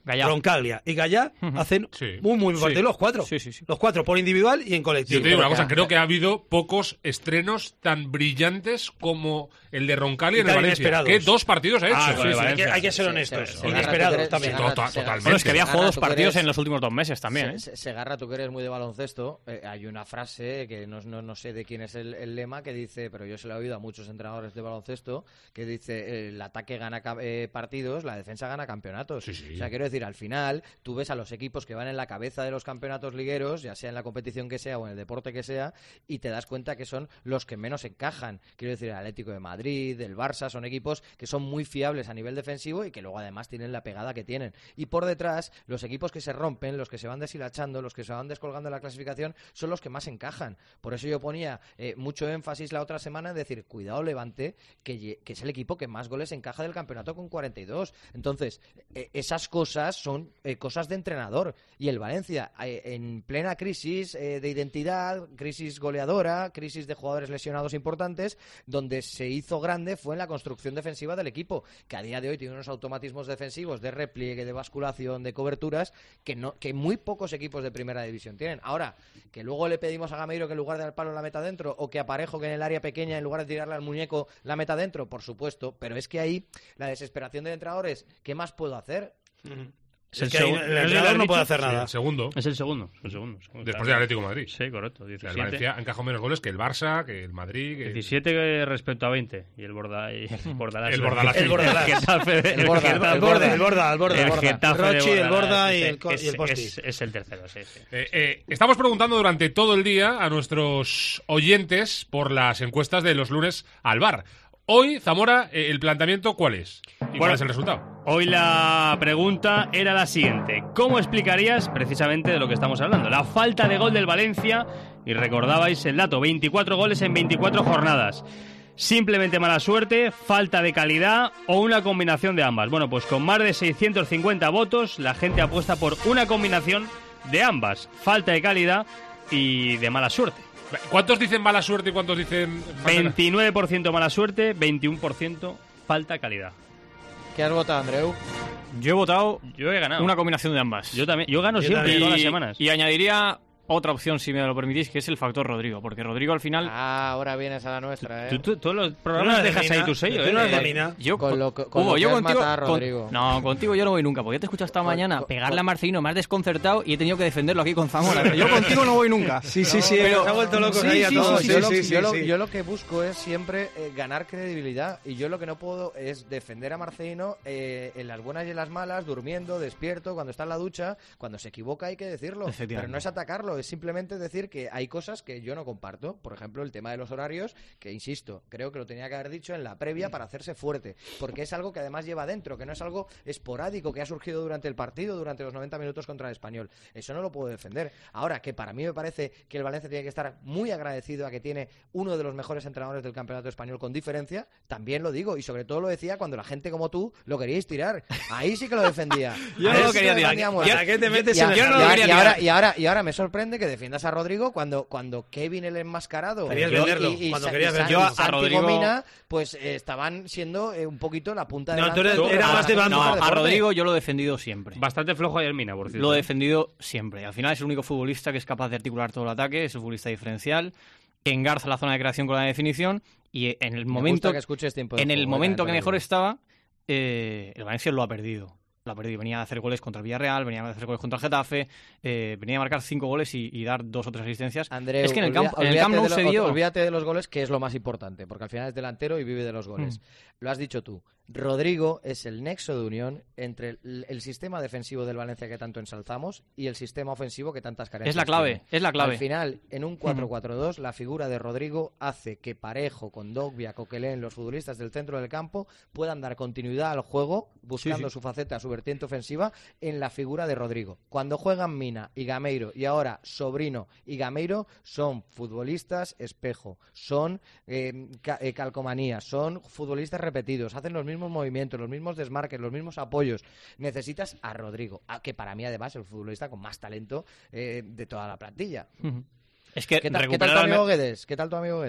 Roncaglia y Gallá hacen muy buen partido los cuatro. Los cuatro, por individual y en colectivo. Yo te digo una cosa, creo que ha habido pocos estrenos tan brillantes como el de Roncaglia en el Valencia. ¿Qué 2 partidos ha hecho? Hay que ser honestos. Inesperados también. Totalmente. Bueno, es que había jugado 2 partidos en los últimos 2 meses también. Segarra, tú que eres muy de baloncesto, hay una frase que no sé de quién es el lema, que dice, pero yo se lo he oído a muchos entrenadores de baloncesto, que dice, el ataque gana partidos, la defensa gana campeonatos. O sea, quiero decir, al final, tú ves a los equipos que van en la cabeza de los campeonatos ligueros, ya sea en la competición que sea o en el deporte que sea, y te das cuenta que son los que menos encajan. Quiero decir, el Atlético de Madrid, el Barça, son equipos que son muy fiables a nivel defensivo y que luego además tienen la pegada que tienen. Y por detrás, los equipos que se rompen, los que se van deshilachando, los que se van descolgando en la clasificación, son los que más encajan. Por eso yo ponía mucho énfasis la otra semana en decir, cuidado Levante, que es el equipo que más goles encaja del campeonato con 42. Entonces, esas cosas son cosas de entrenador. Y el Valencia, en plena crisis de identidad, crisis goleadora, crisis de jugadores lesionados importantes, donde se hizo grande fue en la construcción defensiva del equipo, que a día de hoy tiene unos automatismos defensivos de repliegue, de basculación, de coberturas, que muy pocos equipos de primera división tienen. Ahora, que luego le pedimos a Gameiro que en lugar de dar palo la meta dentro, o que a Parejo que en el área pequeña, en lugar de tirarle al muñeco, la meta dentro, por supuesto, pero es que ahí la desesperación del entrenador es, ¿qué más puedo hacer? Es que el entrenador no puede hacer nada. El segundo. Es el segundo. Después del Atlético de Madrid. Sí, correcto. 17. El Valencia ha encajado menos goles que el Barça, que el Madrid. Que 17 respecto a 20. Y el Bordalás. El Bordalás. El Rochi, el Borda y el Posti. Es el tercero, sí. Estamos preguntando durante todo el día a nuestros oyentes por las encuestas de los lunes al bar. Hoy, Zamora, ¿el planteamiento cuál es? ¿Y cuál es el resultado? Hoy la pregunta era la siguiente. ¿Cómo explicarías precisamente de lo que estamos hablando? La falta de gol del Valencia, y recordabais el dato, 24 goles en 24 jornadas. ¿Simplemente mala suerte, falta de calidad o una combinación de ambas? Bueno, pues con más de 650 votos, la gente apuesta por una combinación de ambas. Falta de calidad y de mala suerte. ¿Cuántos dicen mala suerte y cuántos dicen... 29% mala suerte, 21% falta de calidad. ¿Qué has votado, Andreu? Yo he ganado. Una combinación de ambas. Yo también. Yo gano siempre, todas las semanas. Y añadiría otra opción, si me lo permitís, que es el factor Rodrigo, porque Rodrigo al final... ahora vienes a la nuestra, Todos los programas dejas ahí tu sello, Tú no eres de Mina. Yo contigo yo no voy nunca, porque yo te he escuchado esta mañana pegarle a Marcelino, me has desconcertado y he tenido que defenderlo aquí con Zamora. Yo contigo no voy nunca. Sí, pero se ha vuelto loco ahí a todos. Yo lo que busco es siempre ganar credibilidad, y yo lo que no puedo es defender a Marcelino en las buenas y en las malas, durmiendo, despierto, cuando está en la ducha. Cuando se equivoca hay que decirlo, pero no es atacarlo. Es simplemente decir que hay cosas que yo no comparto. Por ejemplo, el tema de los horarios, que insisto, creo que lo tenía que haber dicho en la previa para hacerse fuerte, porque es algo que además lleva dentro, que no es algo esporádico que ha surgido durante el partido, durante los 90 minutos contra el Español. Eso no lo puedo defender. Ahora, que para mí me parece que el Valencia tiene que estar muy agradecido a que tiene uno de los mejores entrenadores del campeonato español con diferencia, también lo digo, y sobre todo lo decía cuando la gente como tú lo queríais tirar. Ahí sí que lo defendía. Yo no lo quería tirar. ¿A qué te metes y ahora me sorprende que defiendas a Rodrigo cuando Kevin el enmascarado y a Rodrigo Mina pues estaban siendo un poquito la punta de era más de bando. A Rodrigo yo lo he defendido siempre. Bastante flojo ayer Mina, por cierto. Lo he defendido siempre. Al final es el único futbolista que es capaz de articular todo el ataque, es un futbolista diferencial, que engarza la zona de creación con la definición, y en el momento que mejor estaba, el Valencia lo ha perdido. Venía a hacer goles contra el Villarreal, venía a hacer goles contra el Getafe, venía a marcar 5 goles y dar 2 o 3 asistencias. Andreu, es que en el Camp Nou se dio... Olvídate de los goles, que es lo más importante, porque al final es delantero y vive de los goles. Lo has dicho tú. Rodrigo es el nexo de unión entre el sistema defensivo del Valencia que tanto ensalzamos y el sistema ofensivo que tantas carencias tiene. Es la clave. Al final, en un 4-4-2, la figura de Rodrigo hace que Parejo, Kondogbia, Coquelin, los futbolistas del centro del campo, puedan dar continuidad al juego, buscando su faceta, su vertiente ofensiva, en la figura de Rodrigo. Cuando juegan Mina y Gameiro, y ahora Sobrino y Gameiro, son futbolistas espejo, son calcomanías, son futbolistas repetidos, hacen los mismos movimientos, los mismos desmarques, los mismos apoyos. Necesitas a Rodrigo, que para mí además es el futbolista con más talento de toda la plantilla. Es que ¿Qué tal tu amigo Guedes?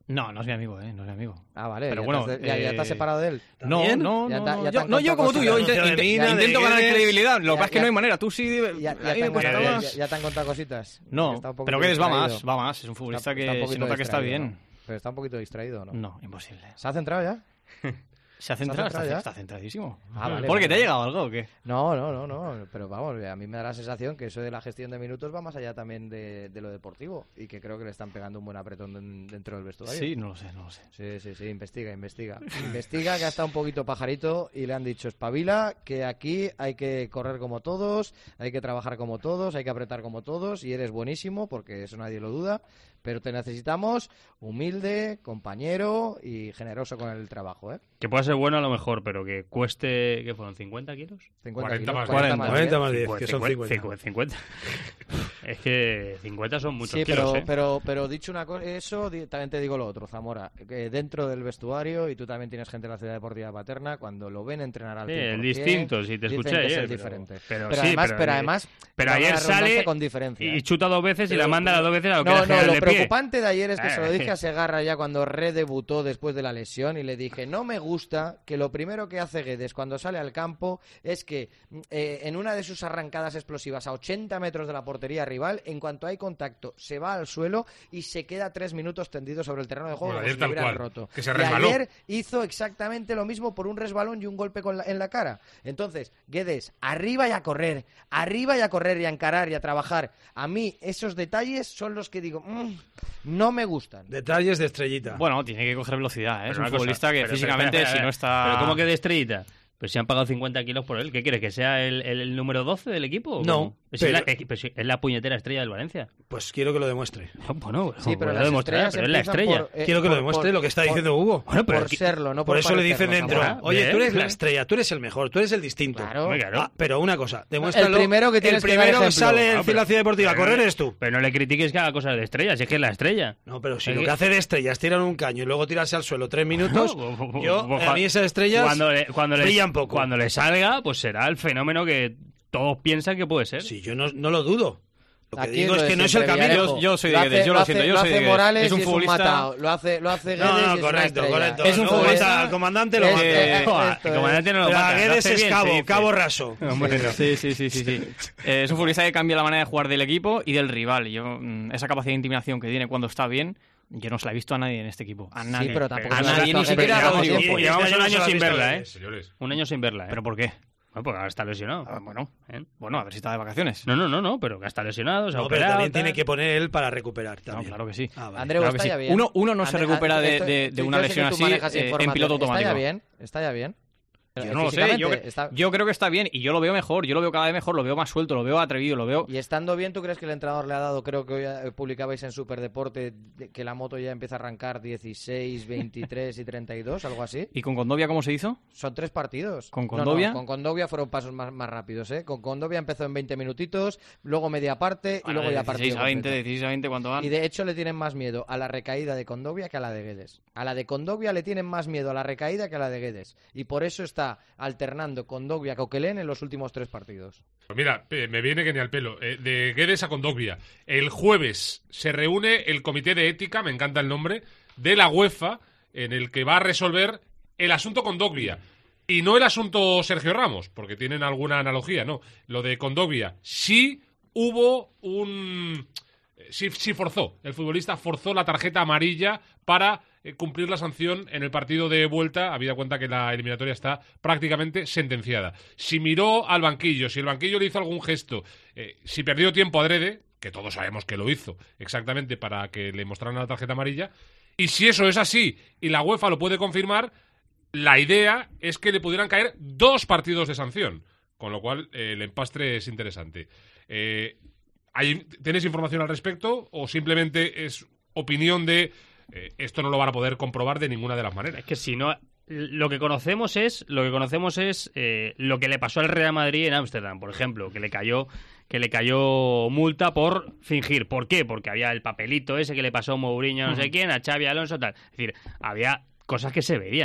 No, no es mi amigo, no es mi amigo. Ah, vale. Pero ya bueno, ya te has separado de él. No, yo como tú, yo intento ganar credibilidad. Lo que pasa es que no hay manera. Tú sí... Ya te han contado cositas. No, pero Guedes va más. Es un futbolista que se nota que está bien. ¿No? Pero está un poquito distraído, ¿no? No, imposible. ¿Se ha centrado ya? ¿Se ha centrado? Está centradísimo. Vale, ¿Por qué te ha llegado algo o qué? No. Pero vamos, a mí me da la sensación que eso de la gestión de minutos va más allá también de lo deportivo. Y que creo que le están pegando un buen apretón dentro del vestuario. Sí, no lo sé. Sí, investiga. Investiga, que ha estado un poquito pajarito y le han dicho, espabila, que aquí hay que correr como todos, hay que trabajar como todos, hay que apretar como todos, y eres buenísimo, porque eso nadie lo duda. Pero te necesitamos humilde, compañero y generoso con el trabajo, ¿eh? Que pueda ser bueno a lo mejor, pero que cueste, ¿qué fueron? ¿50 kilos? 40 más 10, que son 50. Es que 50 son muchos sí, kilos, pero dicho una cosa, eso también te digo lo otro, Zamora, que dentro del vestuario, y tú también tienes gente de la Ciudad Deportiva Paterna, cuando lo ven entrenar al 100%, es distinto, si te escuché ayer, es diferente. Pero ayer sale con diferencia, y chuta 2 veces y la manda las 2 veces a lo que lo preocupante de ayer es que se lo dije a Segarra ya cuando redebutó después de la lesión, y le dije, no me gusta que lo primero que hace Guedes cuando sale al campo es que en una de sus arrancadas explosivas a 80 metros de la portería rival, en cuanto hay contacto, se va al suelo y se queda 3 minutos tendido sobre el terreno de juego, como si lo hubieran roto. Que se resbaló. Y ayer hizo exactamente lo mismo por un resbalón y un golpe en la cara. Entonces, Guedes, arriba y a correr y a encarar y a trabajar. A mí esos detalles son los que digo, no me gustan. Detalles de estrellita. Bueno, tiene que coger velocidad, ¿eh? Es un futbolista que físicamente, si no está... ¿Pero cómo que de estrellita? Pues si han pagado 50 kilos por él, ¿qué quieres? ¿Que sea el número 12 del equipo? No. Es la puñetera estrella del Valencia. Pues quiero que lo demuestre. Bueno, sí, pero lo demostrará, pero es la estrella. Quiero que lo demuestre lo que está diciendo Hugo. Bueno, por serlo, no por eso le dicen dentro, oye, bien, tú eres la estrella, tú eres el mejor, tú eres el distinto. Claro. Pero una cosa, demuéstralo. El primero que tienes el primero que sale en pero, la Ciudad Deportiva a correr eres tú. Pero no le critiques que haga cosas de estrella, si es que es la estrella. No, pero si lo que hace de estrella es tirar un caño y luego tirarse al suelo 3 minutos, a mí esas estrellas brillan poco. Cuando le salga, pues será el fenómeno que todos piensan que puede ser. Sí, yo no lo dudo. Lo que aquí digo es que no es el camino. Yo soy de Guedes, yo lo siento, yo soy de Guedes. Morales es un futbolista. Matado. Lo hace Guedes. No, correcto. Es un futbolista. Al comandante lo mata. El comandante no lo mata. Guedes es cabo raso. Sí. Es un futbolista que cambia la manera de jugar del equipo y del rival. Esa capacidad de intimidación que tiene cuando está bien, yo no se la he visto a nadie en este equipo. A nadie. Sí, pero tampoco a nadie, ni siquiera a Rodrigo. Llevamos un año sin verla, Un año sin verla, ¿Pero por qué? Bueno, porque ahora está lesionado. Bueno, a ver si está de vacaciones. No, pero que está lesionado, se ha operado. Pero también tiene que poner él para recuperar también. No, claro que sí. Vale. Andreu, claro está ya bien. Uno no se recupera de una lesión así en piloto automático. Está ya bien. Yo no lo sé, yo creo que está bien y yo lo veo mejor, yo lo veo cada vez mejor, lo veo más suelto, lo veo atrevido, lo veo... Y estando bien, ¿tú crees que el entrenador le ha dado, creo que hoy publicabais en Superdeporte, que la moto ya empieza a arrancar 16, 23 y 32, algo así? ¿Y con Condovia cómo se hizo? Son 3 partidos. ¿Con Condovia? No, con Condovia fueron pasos más rápidos, ¿eh? Con Condovia empezó en 20 minutitos, luego media parte y luego ya partido. 16 a 20, ¿cuánto van? Y de hecho le tienen más miedo a la recaída de Condovia que a la de Guedes. A la de Condovia le tienen más miedo a la recaída que a la de Guedes. Y por eso está alternando Condovia Coquelén en los últimos 3 partidos. Pues mira, me viene que ni al pelo. De Guedes a Condovia. El jueves se reúne el Comité de Ética, me encanta el nombre, de la UEFA, en el que va a resolver el asunto Condovia. Y no el asunto Sergio Ramos, porque tienen alguna analogía, no. Lo de Condovia. Sí hubo un... Sí forzó. El futbolista forzó la tarjeta amarilla para cumplir la sanción en el partido de vuelta, habida cuenta que la eliminatoria está prácticamente sentenciada. Si miró al banquillo, si el banquillo le hizo algún gesto, si perdió tiempo adrede, que todos sabemos que lo hizo exactamente para que le mostraran la tarjeta amarilla, y si eso es así y la UEFA lo puede confirmar, la idea es que le pudieran caer 2 partidos de sanción, con lo cual el empastre es interesante. ¿Tenéis información al respecto o simplemente es opinión de esto no lo van a poder comprobar de ninguna de las maneras? Es que si no, lo que conocemos es lo que le pasó al Real Madrid en Ámsterdam, por ejemplo, que le cayó multa por fingir. ¿Por qué? Porque había el papelito ese que le pasó a Mourinho, no sé quién, a Xavi Alonso, tal. Es decir, había cosas que se veían.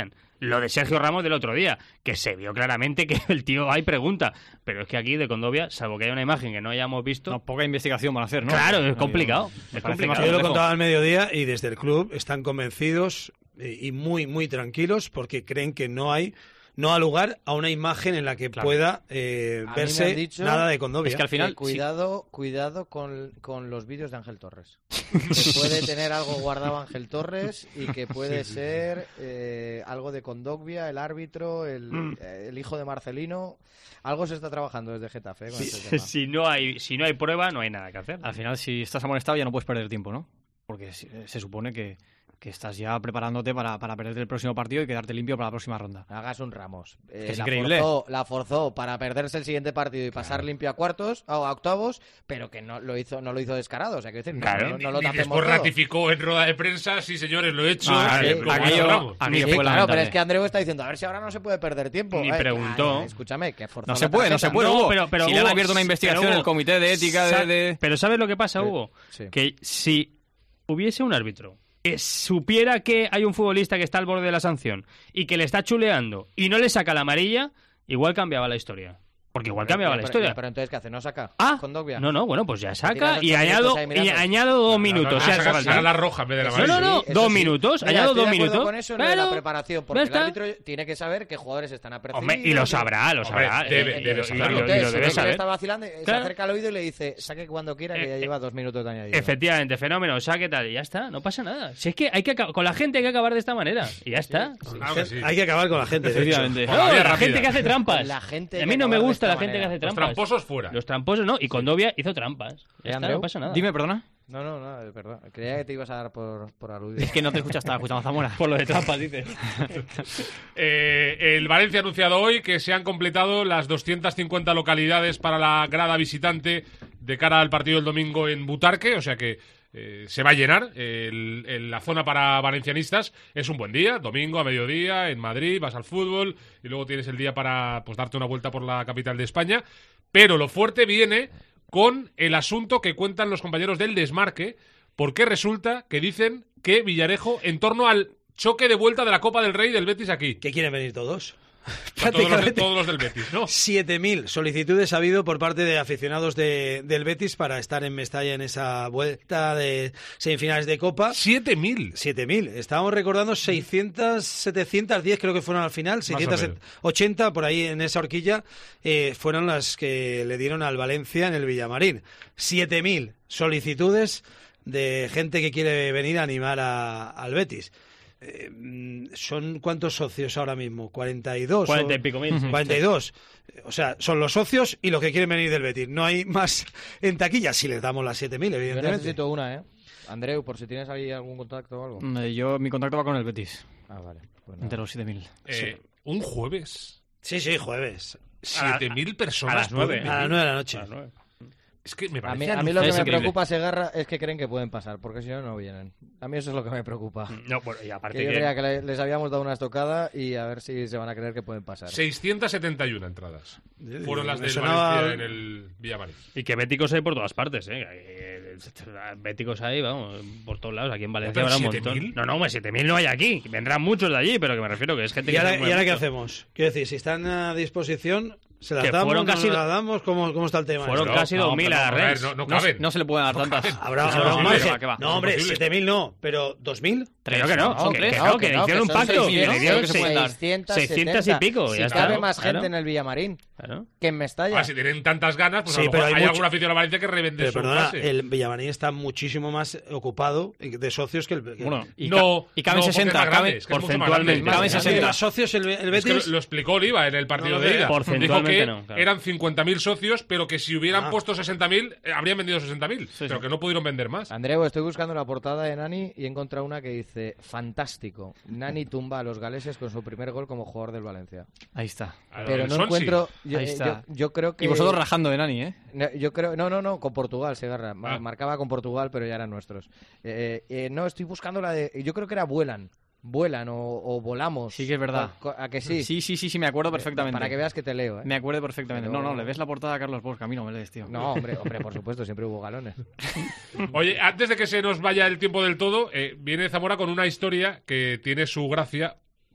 lo de Sergio Ramos del otro día, que se vio claramente que el tío hay pregunta, pero es que aquí de Condovia, salvo que haya una imagen que no hayamos visto... No, poca investigación van a hacer, ¿no? Claro, es complicado. Yo lo contaba al mediodía y desde el club están convencidos y muy, muy tranquilos porque creen que no ha lugar a una imagen en la que pueda verse nada de Condovia. Es que al final cuidado con los vídeos de Ángel Torres. Que puede tener algo guardado Ángel Torres y que puede ser algo de Condovia, el árbitro, el hijo de Marcelino. Algo se está trabajando desde Getafe con este tema. Si no hay prueba, no hay nada que hacer. Al final, si estás amonestado ya no puedes perder tiempo, ¿no? Porque se supone que estás ya preparándote para perderte el próximo partido y quedarte limpio para la próxima ronda. Hagas un Ramos. Es increíble. La forzó para perderse el siguiente partido y pasar limpio a cuartos o a octavos, pero que no lo hizo descarado. O sea, que decir, no lo tapemos después todo. Ratificó en rueda de prensa, sí señores, lo he hecho. Pero es que Andreu está diciendo, a ver si ahora no se puede perder tiempo. Ni preguntó. Escúchame, que forzó. No se puede, Hugo. Pero si le han abierto una investigación en el comité de ética Pero ¿sabes lo que pasa, Hugo? Sí. Que si hubiese un árbitro que supiera que hay un futbolista que está al borde de la sanción y que le está chuleando y no le saca la amarilla, igual cambiaba la historia. Porque igual cambiaba la historia. Pero entonces, ¿qué hace? ¿No saca? Condovia. No, bueno, pues ya saca y añado 2 minutos. Saca la roja en vez de la amarilla. No, 2 minutos. Añado 2 minutos. Con eso no de la preparación, porque el árbitro tiene que saber qué jugadores están apercibidos. Hombre, y lo sabrá. Debe saberlo. Y lo debe saber. Está vacilando, se acerca al oído y le dice, saque cuando quiera, que ya lleva 2 minutos de añadido. Efectivamente, fenómeno, saque tal, y ya está, no pasa nada. Si es que con la gente hay que acabar de esta manera, y ya está. Hay que acabar con la gente, efectivamente. La gente que hace trampas. A mí no me gusta la gente que hace trampas. Los tramposos fuera. Los tramposos no, y Condovia hizo trampas. Ya está, no pasa nada. Dime, perdona. No, perdón. Creía que te ibas a dar por aludir. Es que no te escuchas, estaba escuchando a Zamora. Por lo de trampas, dices. El Valencia ha anunciado hoy que se han completado las 250 localidades para la grada visitante de cara al partido del domingo en Butarque, o sea que se va a llenar la zona para valencianistas. Es un buen día, domingo a mediodía en Madrid, vas al fútbol y luego tienes el día para darte una vuelta por la capital de España. Pero lo fuerte viene con el asunto que cuentan los compañeros del Desmarque, porque resulta que dicen que Villarejo, en torno al choque de vuelta de la Copa del Rey del Betis aquí. ¿Que quieren venir todos? Todos los del Betis, ¿no? 7.000 solicitudes ha habido por parte de aficionados del Betis para estar en Mestalla en esa vuelta de semifinales de Copa. 7.000. Estábamos recordando 710 creo que fueron al final, 680 por ahí en esa horquilla fueron las que le dieron al Valencia en el Villamarín. 7.000 solicitudes de gente que quiere venir a animar al Betis. ¿Son cuántos socios ahora mismo? 42. 40 y pico mil. 42. O sea, son los socios y los que quieren venir del Betis. No hay más en taquilla. Si les damos las 7.000, evidentemente. Yo necesito una, Andreu, por si tienes ahí algún contacto o algo. Mi contacto va con el Betis. Vale. Pues entre los 7.000. Sí. ¿Un jueves? Sí, jueves. 7.000 personas. A las 9. A las 9 de la noche. Es que me parece a mí lo que me preocupa, Segarra, es que creen que pueden pasar, porque si no, no vienen. A mí eso es lo que me preocupa. No, bueno, y aparte que yo creía que les habíamos dado una estocada y a ver si se van a creer que pueden pasar. 671 entradas. Fueron las del Valencia en el Villamarín. Y que béticos hay por todas partes, béticos hay, vamos, por todos lados. Aquí en Valencia habrá un montón. No, 7.000 no hay aquí. Vendrán muchos de allí, pero que me refiero que es gente ¿Y ahora qué hacemos? Quiero decir, si están a disposición... ¿Se las damos? ¿No las damos? ¿Cómo está el tema? Fueron casi 2.000 a la red. No caben. No se le pueden dar tantas. Habrá un margen. No, hombre, 7.000 no, pero 2.000. Creo que no. Que hicieron un pacto. Que se pueden dar 600 y pico. Si cabe más gente en el Villamarín que en Mestalla. Si tienen tantas ganas, pues a lo mejor hay algún aficionado a Valencia que revende su pase. El Villamarín está muchísimo más ocupado de socios que el... Bueno, y caben 60. Porcentualmente. Caben 60 socios el Betis. Lo explicó Oliva en el partido de ida. Porcentualmente no. Eran 50.000 socios, pero que si hubieran puesto 60.000, habrían vendido 60.000. Pero que no pudieron vender más. Andreu, estoy buscando la portada de Nani y he encontrado una que dice: fantástico. Nani tumba a los galeses con su primer gol como jugador del Valencia. Ahí está. Pero no encuentro. Ahí está. Yo creo que. Y vosotros rajando de Nani, ¿eh? Yo creo. No, con Portugal, Segarra. Marcaba con Portugal, pero ya eran nuestros. No, estoy buscando la de. Yo creo que era Vuelan o volamos. Sí que es verdad. ¿A que sí? Sí, me acuerdo perfectamente. Para que veas que te leo, Me acuerdo perfectamente. Pero... No, le ves la portada a Carlos Bosch, a mí no me lees, tío. No, hombre, por supuesto, siempre hubo galones. Oye, antes de que se nos vaya el tiempo del todo, viene Zamora con una historia que tiene su gracia.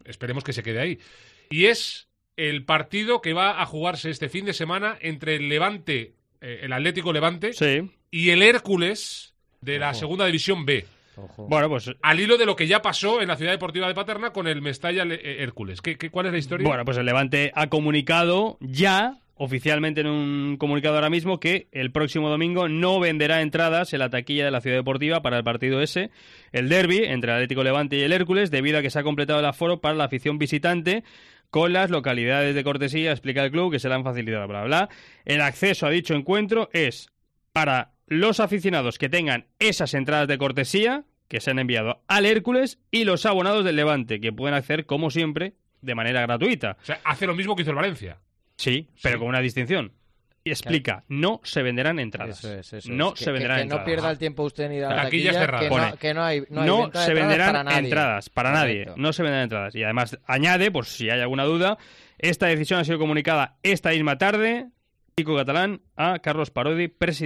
esperemos que se quede ahí. Y es el partido que va a jugarse este fin de semana entre el Levante, el Atlético Levante, y el Hércules de la Segunda División B. Bueno, pues al hilo de lo que ya pasó en la Ciudad Deportiva de Paterna con el Mestalla Hércules. ¿Cuál es la historia? Bueno, pues el Levante ha comunicado ya, oficialmente en un comunicado ahora mismo, que el próximo domingo no venderá entradas en la taquilla de la Ciudad Deportiva para el partido ese, el derbi entre el Atlético Levante y el Hércules, debido a que se ha completado el aforo para la afición visitante con las localidades de cortesía, explica el club, que se le han facilitado, bla, bla. El acceso a dicho encuentro es para los aficionados que tengan esas entradas de cortesía que se han enviado al Hércules y los abonados del Levante, que pueden acceder, como siempre, de manera gratuita. O sea, hace lo mismo que hizo el Valencia. Sí, pero con una distinción. Y explica, no se venderán entradas. Eso no se venderán entradas. Que no pierda el tiempo usted en ir a la taquilla, que no hay se venderán para nadie. entradas para nadie. No se venderán entradas. Y además añade, por si hay alguna duda, esta decisión ha sido comunicada esta misma tarde, Pico Catalán, a Carlos Parodi,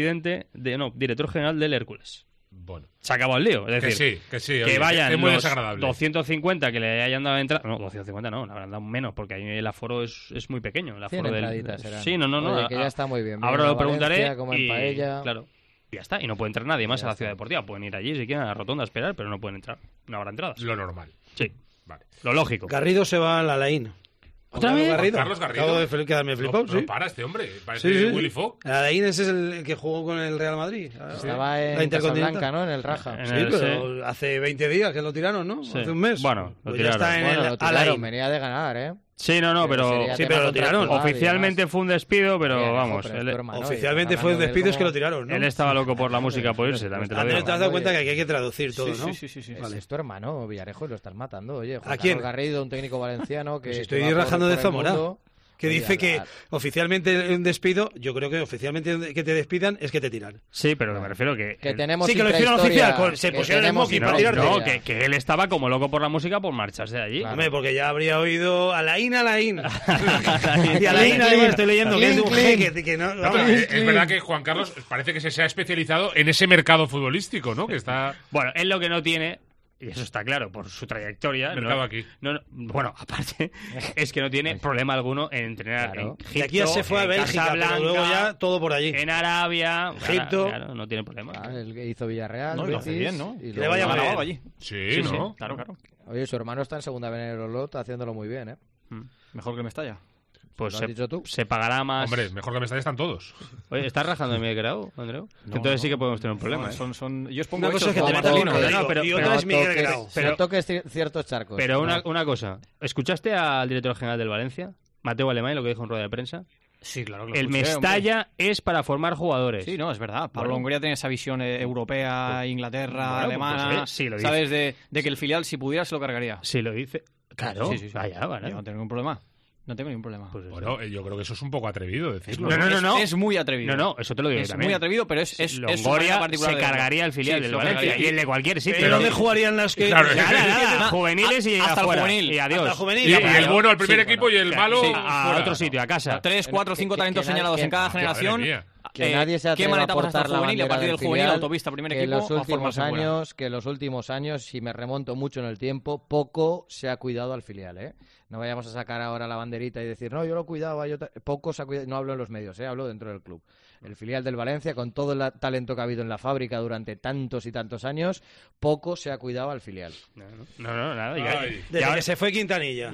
director general del Hércules. Bueno. Se acabó el lío. Es decir, que que vayan es muy los desagradable. 250 que le hayan dado entrada. No, 250 no, le habrán dado menos, porque ahí el aforo es muy pequeño. El aforo Sí, no. Oye, que ya está muy bien. Ahora lo preguntaré. Y claro. Y ya está. Y no puede entrar nadie más a la Ciudad Deportiva. Pueden ir allí si quieren a la rotonda a esperar, pero no pueden entrar. No habrá entradas. Lo normal. Sí. Vale. Lo lógico. Garrido se va a la Alain. ¿Otra vez? Carlos Garrido. Acabo de quedarme flipado, no para este hombre. Parece Willy Fogg. Alain ese es el que jugó con el Real Madrid. Estaba en Casablanca, ¿no? En el Raja. Pero hace 20 días que lo tiraron, ¿no? Sí. Hace un mes. Bueno, lo pues tiraron. Ya está en Lo tiraron, venía de ganar, ¿eh? Sí, pero lo tiraron. Oficialmente fue un despido, pero vamos. Oficialmente fue un despido, es que lo tiraron, ¿no? Él estaba loco por la música, por irse, también te lo digo. Te has dado cuenta que aquí hay que traducir todo, ¿no? Sí. Vale. Es tu hermano, Villarejo, y lo estás matando. Oye, ¿a quién? Garrido, un técnico valenciano que... estoy rajando de Zamora. Que dice que oficialmente un despido, yo creo que oficialmente que te despidan es que te tiran. Sí, pero me refiero que tenemos sí, que lo hicieron oficial, se pusieron el moqui para tirarte. No, que él estaba como loco por la música por marcharse de allí. Claro. Hombre, porque ya habría oído Alain. Y Alain, estoy leyendo que es un jeque que no. Es verdad que Juan Carlos parece que se ha especializado en ese mercado futbolístico, ¿no? Que está. Bueno, él lo que no tiene. Y eso está claro, por su trayectoria. Aquí. Bueno, aparte, es que no tiene problema alguno en entrenar en Egipto, de aquí ya se fue a Bélgica, pero luego ya todo por allí. En Arabia, Egipto. Claro, no tiene problema. El que hizo Villarreal. No, lo hace bien, ¿no? Y le vaya grabado allí. Sí, ¿no? Claro. Oye, su hermano está en segunda vez en el Olot haciéndolo muy bien, ¿eh? Mejor que Mestalla. Pues ¿Lo has dicho tú? Se pagará más. Hombre, mejor que Mestalla están todos. Oye, ¿estás rajando en mi grado, Andreu? Entonces sí que podemos tener un problema. Yo os pongo una cosa es que te metas y otra es Miguel Grau. Pero toques ciertos charcos. Pero una cosa, ¿escuchaste al director general del Valencia, Mateu Alemany, lo que dijo en rueda de prensa? Sí, claro que lo El escuché, Mestalla hombre. es para formar jugadores. Sí, no, es verdad. Pablo Longoria tiene esa visión europea, Inglaterra, alemana. Pues, sí, lo dice. ¿Sabes? De que el filial, si pudiera, se lo cargaría. Sí, lo dice. Claro. Sí. Vaya. Yo no tengo ningún problema. No tengo ningún problema. Pues bueno, yo creo que eso es un poco atrevido decirlo. No. Es muy atrevido. No, eso te lo digo es también. muy atrevido, pero es Longoria particular se cargaría el filial del Valencia y el de cualquier sitio. ¿Pero dónde jugarían las que...? Claro, nada. Juveniles y hasta afuera. el juvenil. Y adiós. Y el bueno al primer equipo y el malo a otro sitio, a casa. 3, 4, 5 talentos señalados en cada generación. Que nadie se atreva a aportar la juvenil y a partir del juvenil, filial, autopista, primer que equipo, en los últimos años, si me remonto mucho en el tiempo, poco se ha cuidado al filial, ¿eh? No vayamos a sacar ahora la banderita y decir, no, yo lo cuidaba, poco se ha cuidado, no hablo en los medios, hablo dentro del club. El filial del Valencia, con todo el talento que ha habido en la fábrica durante tantos y tantos años, poco se ha cuidado al filial. No, nada. Desde que se fue Quintanilla.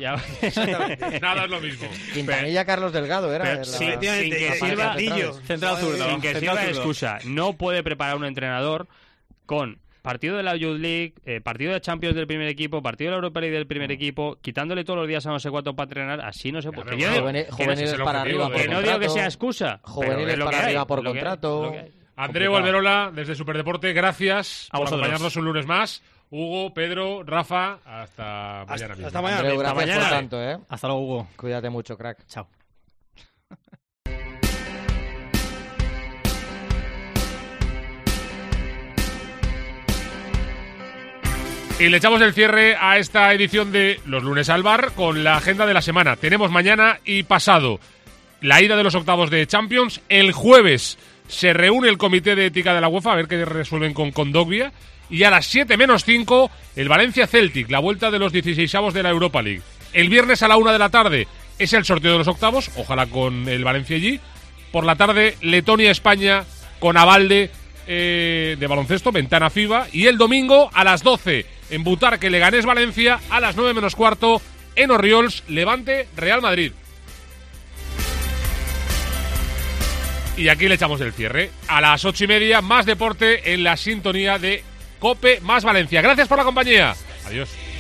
Nada es lo mismo. Quintanilla, Carlos Delgado era. Sin que sirva central zurdo. Sin que sirva de excusa. No puede preparar un entrenador con partido de la Youth League, partido de Champions del primer equipo, partido de la Europa League del primer equipo, quitándole todos los días a no sé cuánto para entrenar, así no se puede. Juveniles para arriba por contrato. Que no digo que sea excusa. Juveniles para arriba por contrato. Andreu Alberola, desde Superdeporte, gracias por acompañarnos un lunes más. Hugo, Pedro, Rafa, hasta mañana mismo. Hasta mañana. Andreu, gracias por tanto, Hasta luego, Hugo. Cuídate mucho, crack. Chao. Y le echamos el cierre a esta edición de Los Lunes al Bar con la agenda de la semana. Tenemos mañana y pasado la ida de los octavos de Champions. El jueves se reúne el comité de ética de la UEFA a ver qué resuelven con Kondogbia. Y a las 7 menos 5, el Valencia Celtic, la vuelta de los 16avos de la Europa League. El viernes a la 1 de la tarde es el sorteo de los octavos, ojalá con el Valencia allí. Por la tarde, Letonia-España con Avalde de baloncesto, ventana FIBA. Y el domingo a las 12 en Butarque, Leganés Valencia, a las 9 menos cuarto en Orriols, Levante Real Madrid. Y aquí le echamos el cierre. A las 8:30, más deporte en la sintonía de COPE más Valencia. Gracias por la compañía. Adiós.